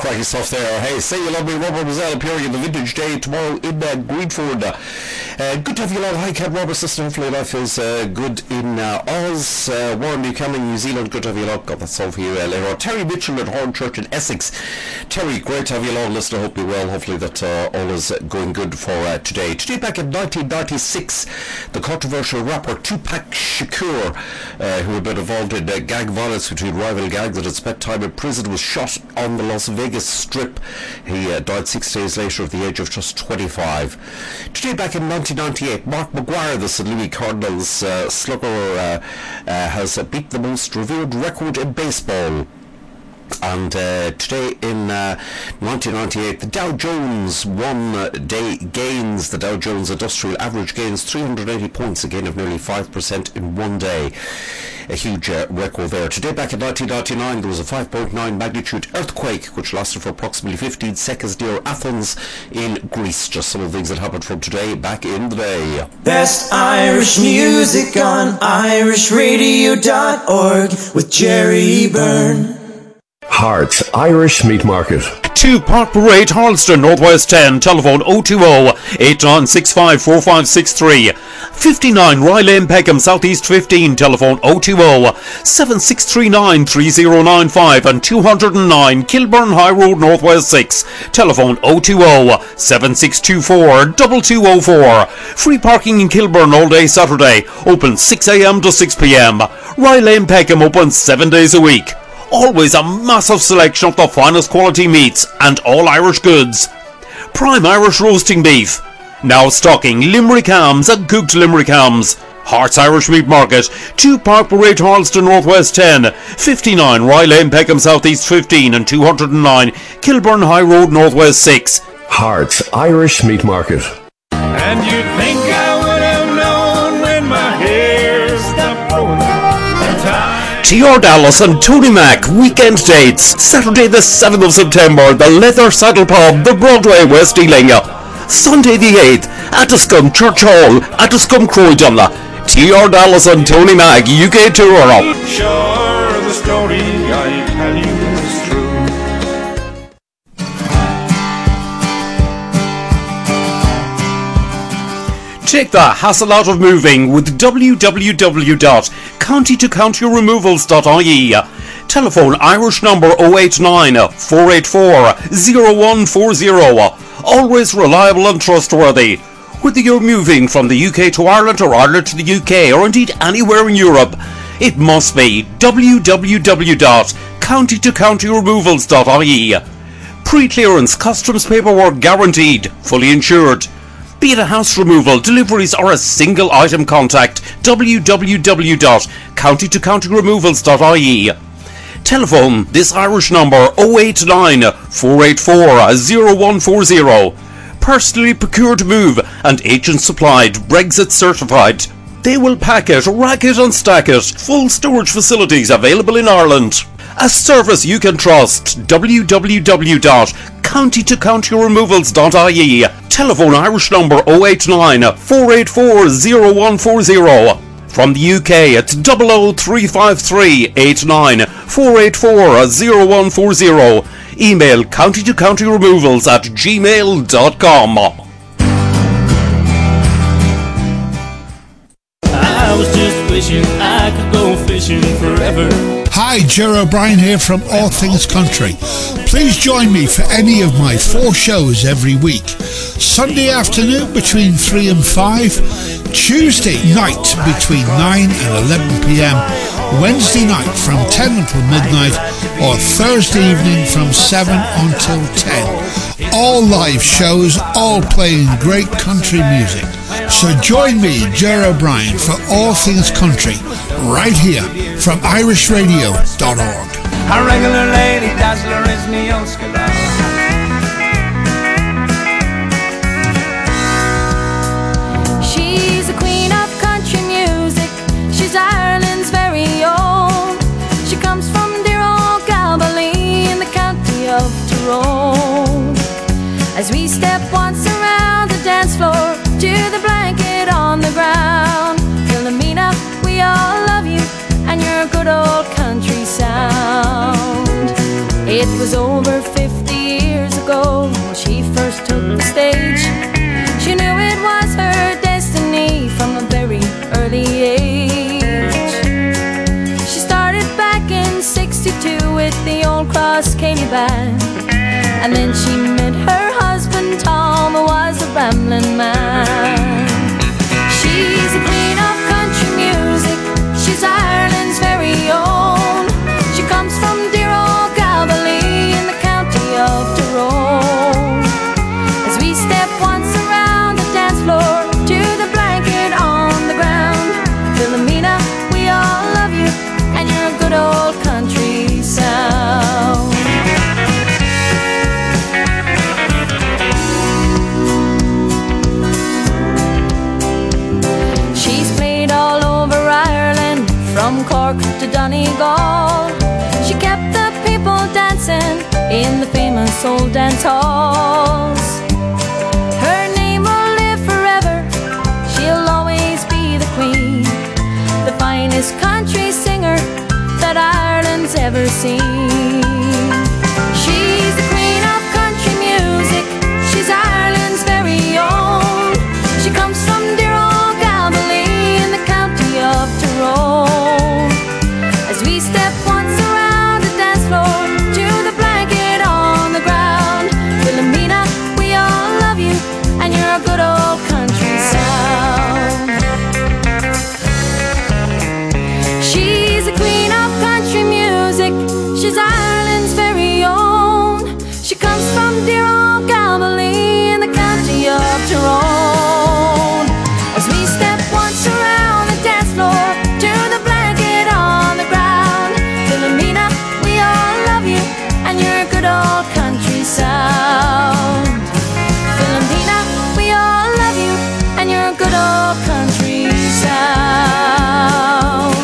cracking stuff there. Hey, say you love me, Robert Mazzell appearing in the Vintage Day tomorrow in uh, Greenford. Uh, good to have you along. Hi, Cat Robert, sister. Hopefully life is uh, good in uh, Oz. Uh, Warren Buchanan, New Zealand. Good to have you along. Got that song for you uh, later on. Terry Mitchell at Hornchurch in Essex. Terry, great to have you along. Listen, I hope you're well. Hopefully that uh, all is going good for uh, today. Today, back in nineteen ninety-six, the controversial rapper Tupac Shakur, uh, who had been involved in uh, gang violence between rival gangs and had spent time in prison, was shot on the Las Vegas Strip. He uh, died six days later at the age of just twenty-five. Today, back in nineteen ninety-eight, Mark Maguire, the Saint Louis Cardinals uh, slugger, uh, uh, has uh, beat the most revered record in baseball. And uh, today in uh, nineteen ninety-eight, the Dow Jones one-day gains, the Dow Jones Industrial Average gains three hundred eighty points, a gain of nearly five percent in one day. A huge uh, record there. Today, back in nineteen ninety-nine, there was a five point nine magnitude earthquake which lasted for approximately fifteen seconds near Athens in Greece. Just some of the things that happened from today back in the day. Best Irish music on irish radio dot org with Jerry Byrne. Hearts Irish Meat Market. two Park Parade, Harleston, Northwest ten, telephone oh two oh, eight nine six five, four five six three. fifty-nine Rye Lane, Peckham, Southeast fifteen, telephone oh two oh, seven six three nine, three oh nine five, and two oh nine Kilburn High Road, Northwest six, telephone oh two oh, seven six two four, two two oh four. Free parking in Kilburn all day Saturday, open six a m to six p m. Rye Lane, Peckham, open seven days a week. Always a massive selection of the finest quality meats and all Irish goods. Prime Irish roasting beef. Now stocking Limerick hams and cooked Limerick hams. Hearts Irish Meat Market, two Park Parade, Harleston, Northwest ten, fifty-nine Rye Lane, Peckham, Southeast fifteen, and two oh nine Kilburn High Road, Northwest six. Hearts Irish Meat Market. And you'd think I would have known when my hair stopped growing. T R Dallas and Tony Mac weekend dates. Saturday the seventh of September, the Leather Saddle Pub, the Broadway, West Ealing. Sunday the eighth, Addiscombe Church Hall, Addiscombe Croydon. T R Dallas and Tony Mac U K tour. Sure, the story I tell you is true. Take the hassle out of moving with w w w dot county to county removals dot I E. Telephone Irish number oh eight nine, four eight four, oh one four oh. Always reliable and trustworthy. Whether you're moving from the U K to Ireland or Ireland to the U K or indeed anywhere in Europe, it must be w w w dot county to county removals dot I E. Pre-clearance customs paperwork guaranteed, fully insured. Be it a house removal, deliveries or a single item, contact w w w dot county to county removals dot I E. Telephone this Irish number oh eight nine, four eight four, oh one four oh. Personally procured move and agent supplied, Brexit certified. They will pack it, rack it and stack it. Full storage facilities available in Ireland. A service you can trust. w w w dot county to county removals dot I E. Telephone Irish number oh eight nine, four eight four, oh one four oh. From the U K, it's double oh three five three, eight nine, four eight four, oh one four oh. Email county to county removals at gmail dot com. I was just wishing I could go fishing forever. Hi, Ger O'Brien here from All Things Country. Please join me for any of my four shows every week. Sunday afternoon between three and five, Tuesday night between nine and eleven p m, Wednesday night from ten until midnight, or Thursday evening from seven until ten. All live shows, all playing great country music. So join me, Ger O'Brien, for All Things Country, right here from irish radio dot org. A regular lady dazzler is me Oscar. She's the queen of country music. She's Ireland's very own. She comes from dear old Galbally in the county of Tyrone. As we step once around the dance floor to the blanket on the ground, Philomena, we all love you and your good old country sound. It was over fifty Katie band. And then she met her husband Tom, who was a rambling man. She's the queen of country music, she's Ireland's very own. She comes from dear old Galbally in the county of Tyrone. As we step once around the dance floor to the blanket on the ground, Philomena, we all love you, and you're a good old country sound. She's played all over Ireland, from Cork to Donegal. She kept the people dancing in the famous old dance halls. Her name will live forever, she'll always be the queen, the finest country singer that Ireland's ever seen. She's the queen of country music, she's Ireland's very own. She comes from dear old Galbally in the county of Tyrone. As we step once around the dance floor to the blanket on the ground, Philomena, we all love you, and you're a good old country sound. She's the queen of country music, she's Ireland's very own. She comes from dear old Galbally in the county of Tyrone. As we step once around the dance floor to the blanket on the ground, Philomena, we all love you, and you're a good old country sound. Philomena, we all love you, and you're a good old country sound.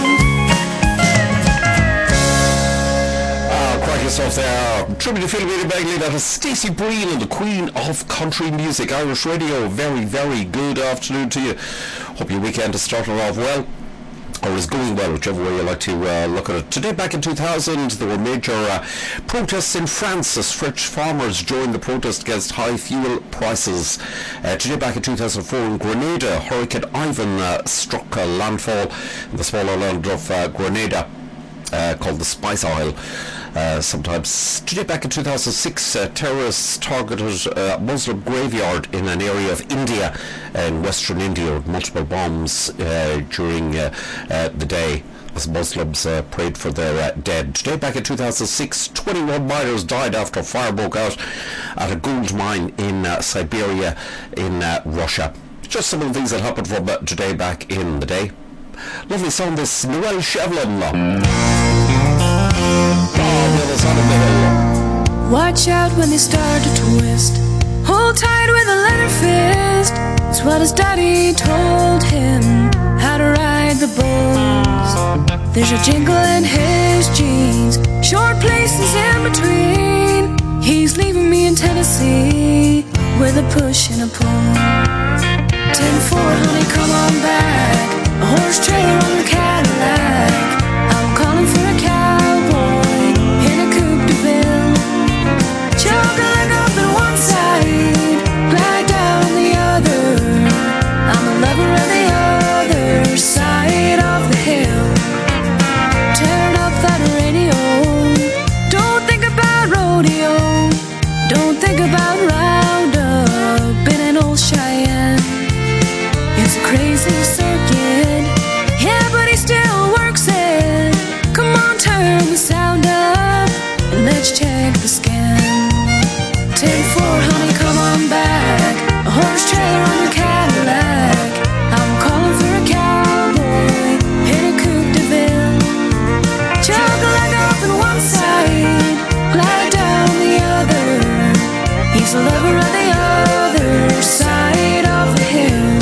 Crack yourself there. Tribute to Philomena Begley. That is Stacey Breen, the Queen of Country Music. Irish Radio. Very, very good afternoon to you. Hope your weekend has started off well, or is going well, whichever way you like to uh, look at it. Today, back in two thousand, there were major uh, protests in France as French farmers joined the protest against high fuel prices. Uh, today, back in two thousand four, in Grenada, Hurricane Ivan uh, struck uh, landfall in the small island of uh, Grenada, uh, called the Spice Isle. Uh, sometimes today, back in two thousand six, uh, terrorists targeted a Muslim graveyard in an area of India, uh, in western India, with multiple bombs uh, during uh, uh, the day as Muslims uh, prayed for their uh, dead. Today, back in two thousand six, twenty-one miners died after a fire broke out at a gold mine in uh, Siberia in uh, Russia. Just some of the things that happened from uh, today, back in the day. Lovely song, this Noel Shevlin. Watch out when they start to twist. Hold tight with a leather fist. It's what his daddy told him, how to ride the bulls. There's a jingle in his jeans, short places in between. He's leaving me in Tennessee with a push and a pull. ten four, honey, come on back. A horse trailer on the Cadillac. I'm calling for a cowboy in a coupe de ville. Juggling up on one side, glide down the other. I'm a lover on the other side of the hill. Turn up that radio. Don't think about rodeo. Don't think about Roundup in an old Cheyenne. It's a crazy circuit, yeah, but he still works it. Come on, turn the sound up and let's check the scan. ten four, honey, come on back. A horse trailer on your Cadillac. I'm calling for a cowboy in a coupe de ville. Juggle leg up on one side, glide down the other. He's a lover on the other side of the hill.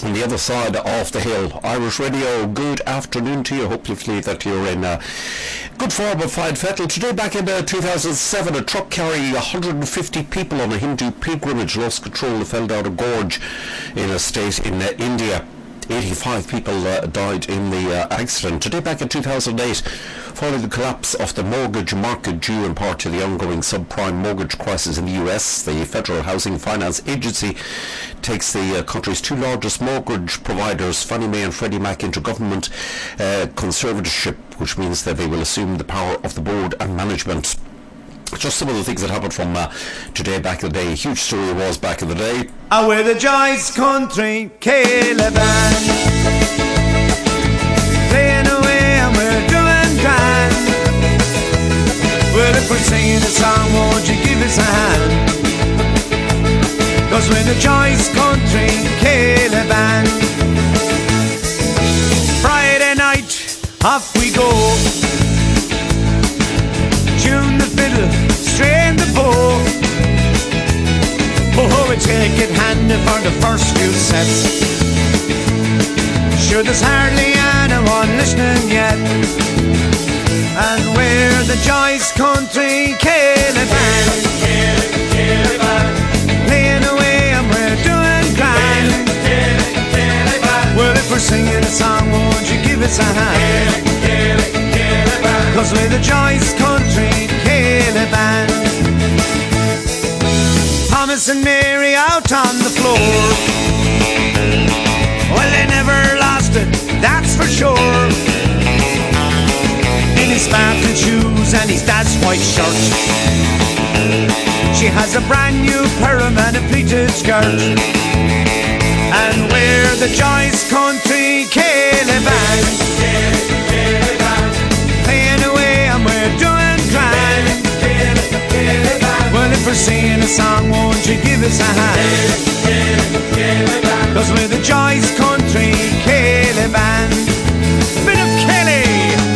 on the other side of the hill. Irish Radio, good afternoon to you. Hopefully that you're in uh, good form of fine fettle. Today, back in uh, two thousand seven, a truck carrying one hundred fifty people on a Hindu pilgrimage lost control and fell down a gorge in a state in uh, India. eighty-five people uh, died in the uh, accident. Today, back in two thousand eight, following the collapse of the mortgage market due in part to the ongoing subprime mortgage crisis in the U S, the Federal Housing Finance Agency takes the uh, country's two largest mortgage providers, Fannie Mae and Freddie Mac, into government uh, conservatorship, which means that they will assume the power of the board and management. Just some of the things that happened from uh, today back in the day. A huge story it was back in the day. Oh, we're the Joyce Country Caravan, playing away and we're doing grand. Well, if we're singing a song, won't you give us a hand? Cause we're the Joyce Country Caravan. Friday night, off we go. Tune the fiddle, strain the bow. Oh, we take it handy for the first few sets. Sure, there's hardly anyone listening yet. And we're the Joyce Country Caravan, playing away and we're doing grand. Well, if we're singing a song, won't you give us a hand? Cause we're the Joyce Country Caravan. Thomas and Mary out on the floor. Well, they never lost it, that's for sure. In his sparkling shoes and his dad's white shirt, she has a brand new param and a pleated skirt. And we're the Joyce Country Caravan, playing away and we're doing grand. Well, if we're singing a song, won't you give us a hand? Cause we're the Joyce Country Caravan. Bit of Kelly.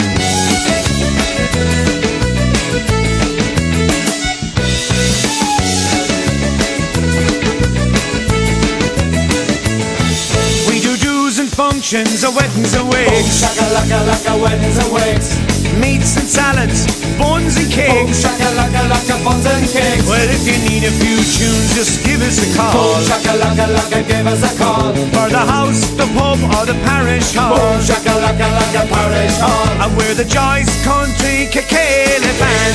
We do do's and functions, a weddings and wakes. Oh, shaka-laka-laka, weddings and wakes. Meats and salads, buns and cakes. Oh, shaka-laka-laka, buns and cakes. Well, if you need a few tunes, just give us a call. Oh, shaka-laka-laka, give us a call. For the house, the pub, or the parish hall. Oh, shaka-laka-laka, parish hall. And we're the Joyce Country Caravan,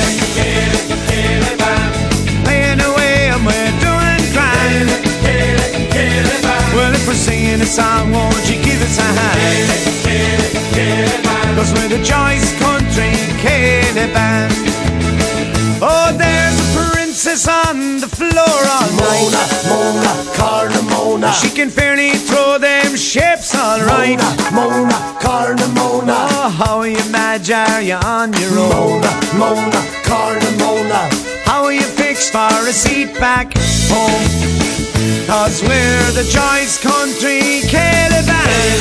playing away and we're doing grand. Well, if we're singing a song, won't you give us a hand? Cause we're the Joyce Country Caravan. Oh, there's a princess on the floor all night. Mona, Mona, Carnamona. She can fairly throw them shapes all right. Mona, Mona, Carnamona. Oh, how are you mad, are you on your own? Mona, Mona, Carnamona. How are you fixed for a seat back home? Cause we're the Joyce Country Caravan,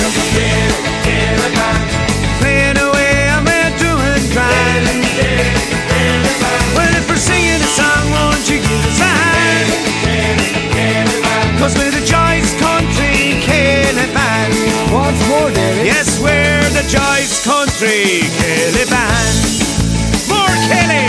playing away and we're doing grand. Well, if we're singing a song, won't you give us a hand? Cause we're the Joyce Country Caravan. What's more, David? Yes, we're the Joyce Country Caravan. More Kelly.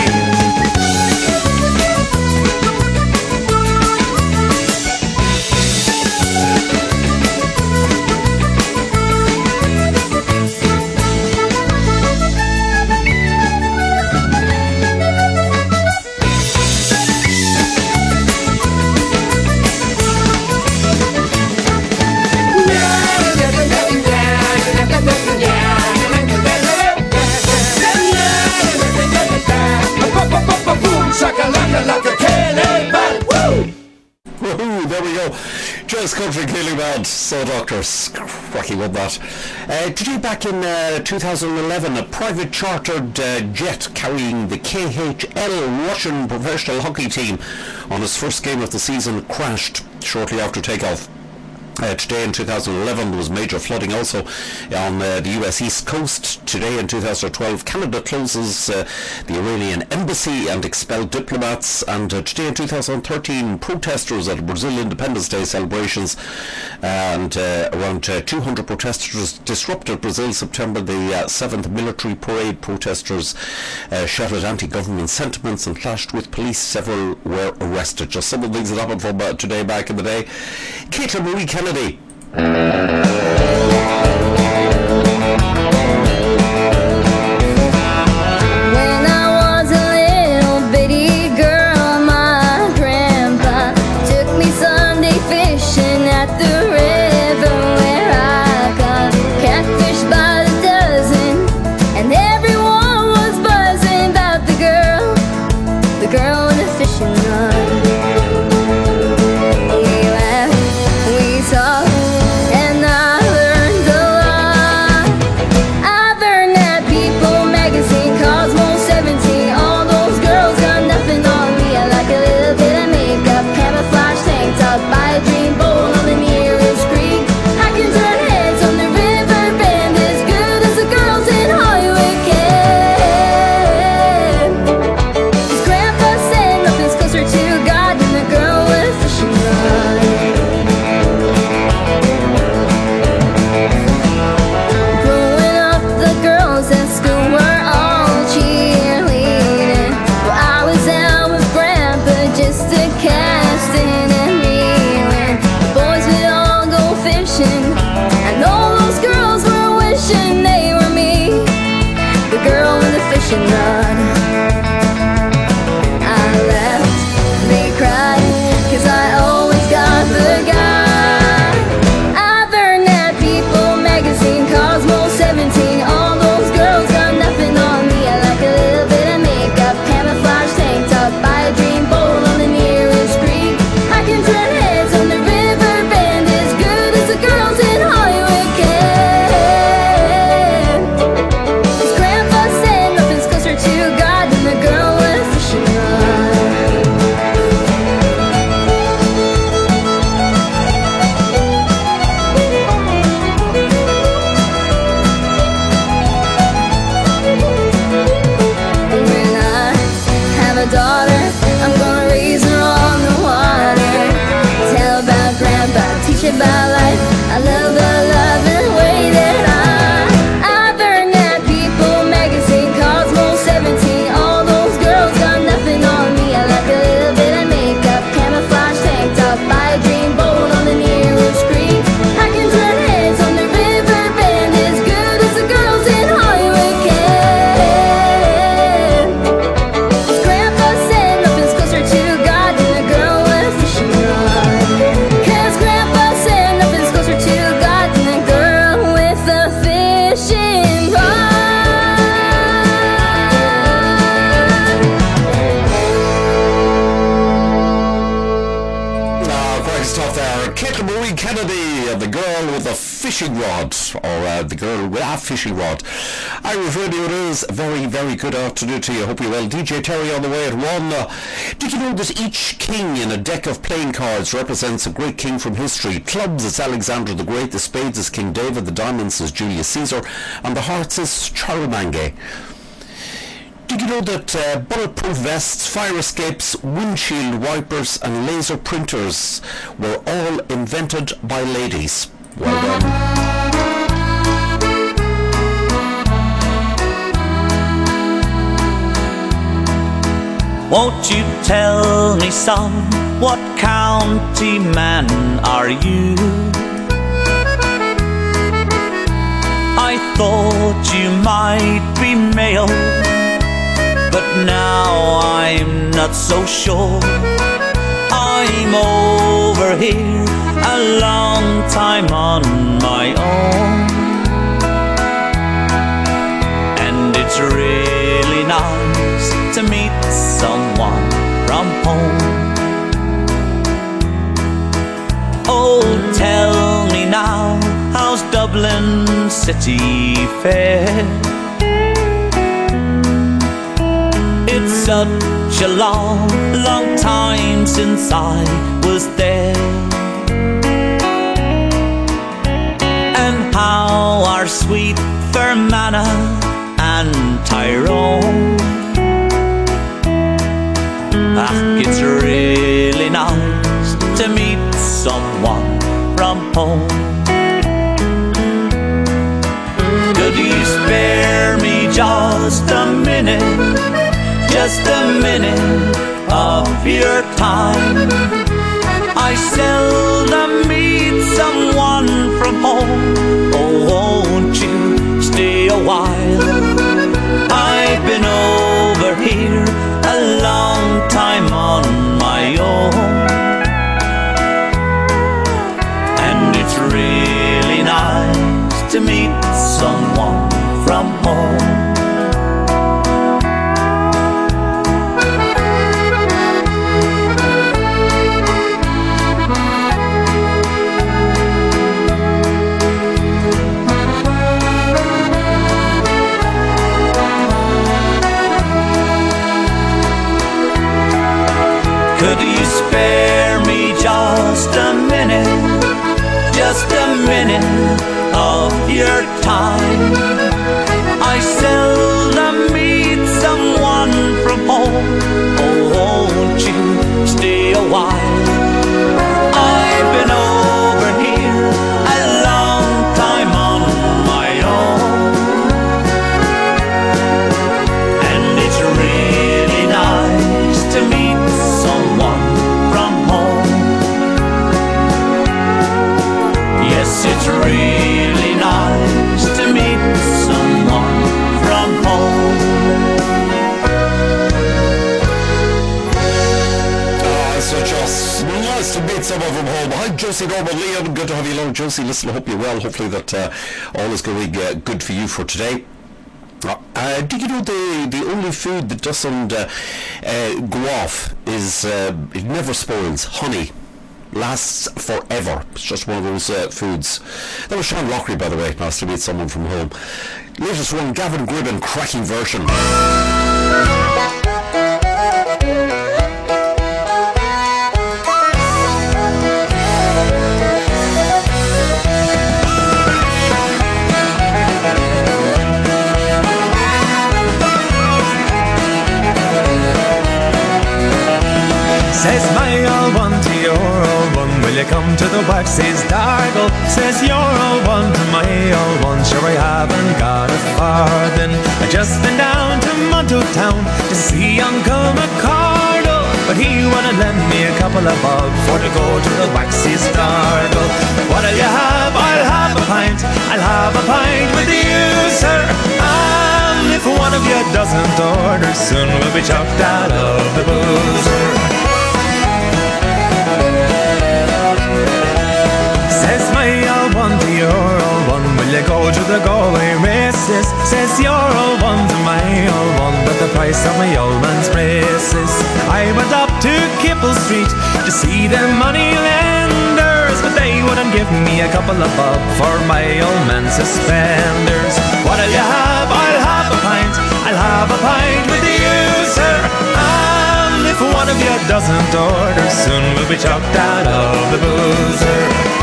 There we go. Joyce Country Caravan. So, doctors, cracky with that. Uh, today, back in uh, two thousand eleven, a private chartered uh, jet carrying the K H L Russian professional hockey team on its first game of the season crashed shortly after takeoff. Uh, today in two thousand eleven there was major flooding also on uh, the U S East Coast. Today in two thousand twelve Canada closes uh, the Iranian embassy and expelled diplomats, and uh, today in two thousand thirteen protesters at Brazil Independence Day celebrations, and uh, around uh, two hundred protesters disrupted Brazil September the uh, seventh military parade. Protesters uh, shouted anti-government sentiments and clashed with police. Several were arrested. Just some of the things that happened from uh, today back in the day. Caitlin Marie Kennedy. When I was a little bitty girl, my grandpa took me Sunday fishing at the river where I got catfish by the dozen, and everyone was buzzing about the girl, the girl with the fishing rod. About life, I love the loving way that I I've earned that People magazine, Cosmo seventeen. All those girls got nothing on me. I like a little bit of makeup, camouflage tank top, buy a dream boat on the nearest screen. I can turn heads on the river bend as good as the girls in Hollywood can. His grandpa said nothing's closer to God than a girl with a fishing rod. Cause grandpa Kennedy, uh, the girl with a fishing rod, or uh, the girl with a fishing rod. Irish Radio it is. Very, very good afternoon to you. Hope you're well. D J Terry on the way at one. Uh, did you know that each king in a deck of playing cards represents a great king from history? Clubs, it's Alexander the Great. The spades is King David. The diamonds is Julius Caesar. And the hearts is Charlemagne. Did you know that uh, bulletproof vests, fire escapes, windshield wipers and laser printers were all invented by ladies? Well done. Won't you tell me, son, what county man are you? I thought you might be male, but now I'm not so sure. I'm over here a long time on my own, and it's really nice to meet someone from home. Oh, tell me now, how's Dublin city fair? It's such a long, long time since I was there. how are sweet Fermanagh and Tyrone. Ah, it's really nice to meet someone from home. Could you spare me just a minute, just a minute of your time? I seldom meet someone from home. Oh, won't you stay a while? I've been over here a long time on my own, and it's really nice to meet someone from home. Could you spare me just a minute, just a minute of your time? I seldom meet someone from home. Oh, won't you stay a while? I've been over here a long time on my own, and it's really nice to meet someone from home. Yes, it's really nice to meet someone from home. Ah, so just nice to meet someone from home. Hi, Josie, Norman, Leon. Good to have you along, Josie. Listen, I hope you're well. Hopefully that uh, all is going uh, good for you for today. Uh, do you know the the only food that doesn't uh, uh, go off is uh, it never spoils? Honey lasts forever. It's just one of those uh, foods. That was Sean Lockery, by the way. Nice to meet someone from home. Latest one, Gavin Gribben, cracking version. Says my old one to your old one, will you come to the wax's Dargle? Says your old one to my old one, sure I haven't got a farthing. I just been down to Monto Town to see Uncle McCardle, but he wouldn't lend me a couple of bob for to go to the wax's Dargle. What'll you have? I'll have a pint, I'll have a pint with you, sir. And if one of you doesn't order, soon we'll be chucked out of the boozer. Says my old one to your old one, will you go to the Galway races? Says your old one to my old one, but the price of my old man's braces. I went up to Kipple Street to see the money lenders, but they wouldn't give me a couple of bob for my old man's suspenders. What'll you have? I'll have a pint, I'll have a pint with you, sir. And if one of you doesn't order, soon we'll be chucked out of the boozer.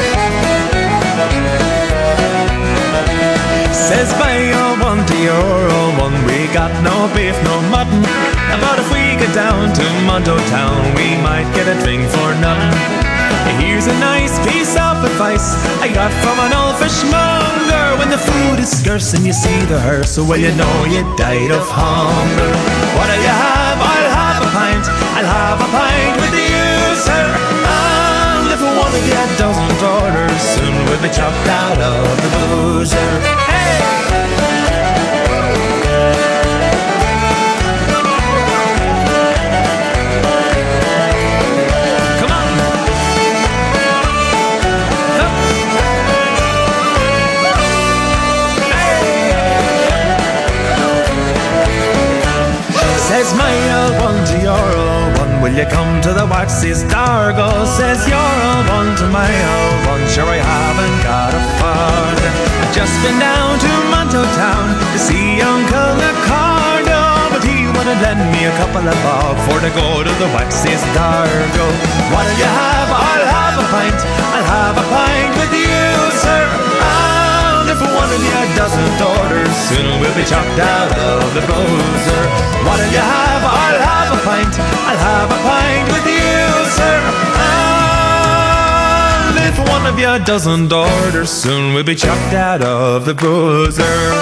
Says my old one to your old one, we got no beef, no mutton, but if we get down to Monto Town, we might get a drink for nothing. Here's a nice piece of advice I got from an old fishmonger: when the food is scarce and you see the hearse, so well you know you died of hunger. What'll you have? I'll have a pint, I'll have a pint with you, sir. And if one of you doesn't order, soon we'll be chopped out of the boozer. Says my old one to your old one, will you come to the Waxy's Dargle? Says your old one to my old one, sure I haven't got a farthing. I've just been down to Monto Town to see Uncle Ricardo, but he wouldn't lend me a couple of bob for to go to the Waxy's Dargle. What'll you have? I'll have a pint, I'll have a pint with you, sir. one of you doesn't order, soon we'll be chopped out of the boozer. What'll you have? I'll have a pint. I'll have a pint with you, sir. And if one of you doesn't order, soon we'll be chopped out of the boozer.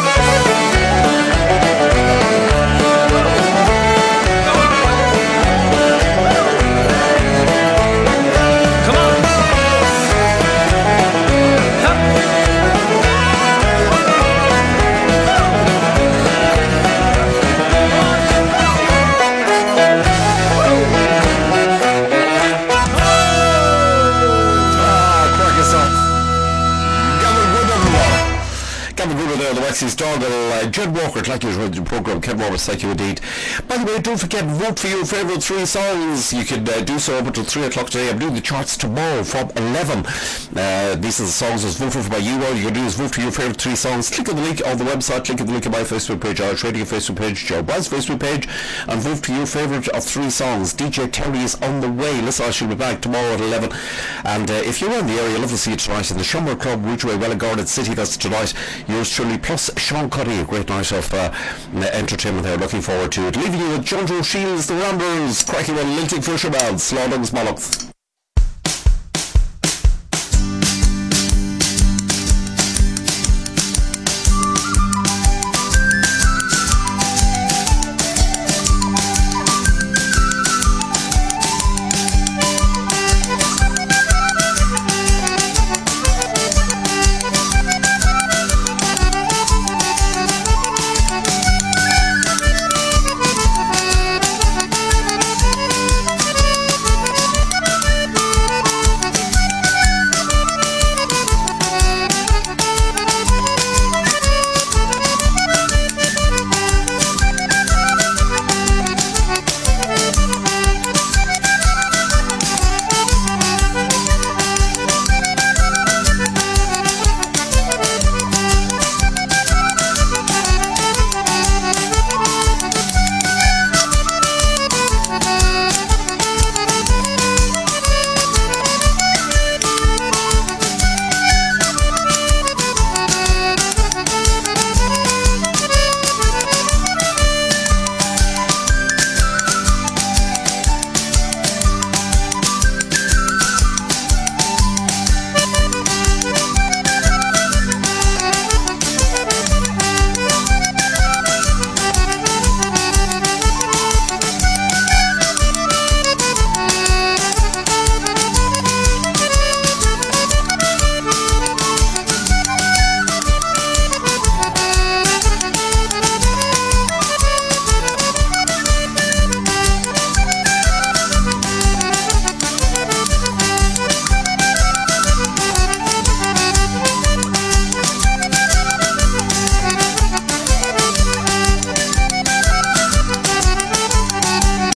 His dog, uh, Judd Walker, like you read the programme, Ken Roberts, like you indeed. By the way, don't forget, vote for your favourite three songs. You can uh, do so up until three o'clock today. I'm doing the charts tomorrow from eleven. Uh, these are the songs that's voted for by you. All you can do is vote for your favourite three songs. Click on the link on the website, click on the link on my Facebook page, Irish Radio Facebook page, Joe Buzz Facebook page, and vote for your favourite of three songs. D J Terry is on the way. Listen, I shall be back tomorrow at eleven. And uh, if you're in the area, I'd love to see you tonight in the Shummer Club, Ridgeway, Wellingarden City. That's tonight. Yours truly, plus Sean Cuddy. A great night of uh, entertainment there. Looking forward to it. Leaving you with John Joe Shields, The Ramblers, cracking on Lilting Fisherman, Slaughter's Mollocks.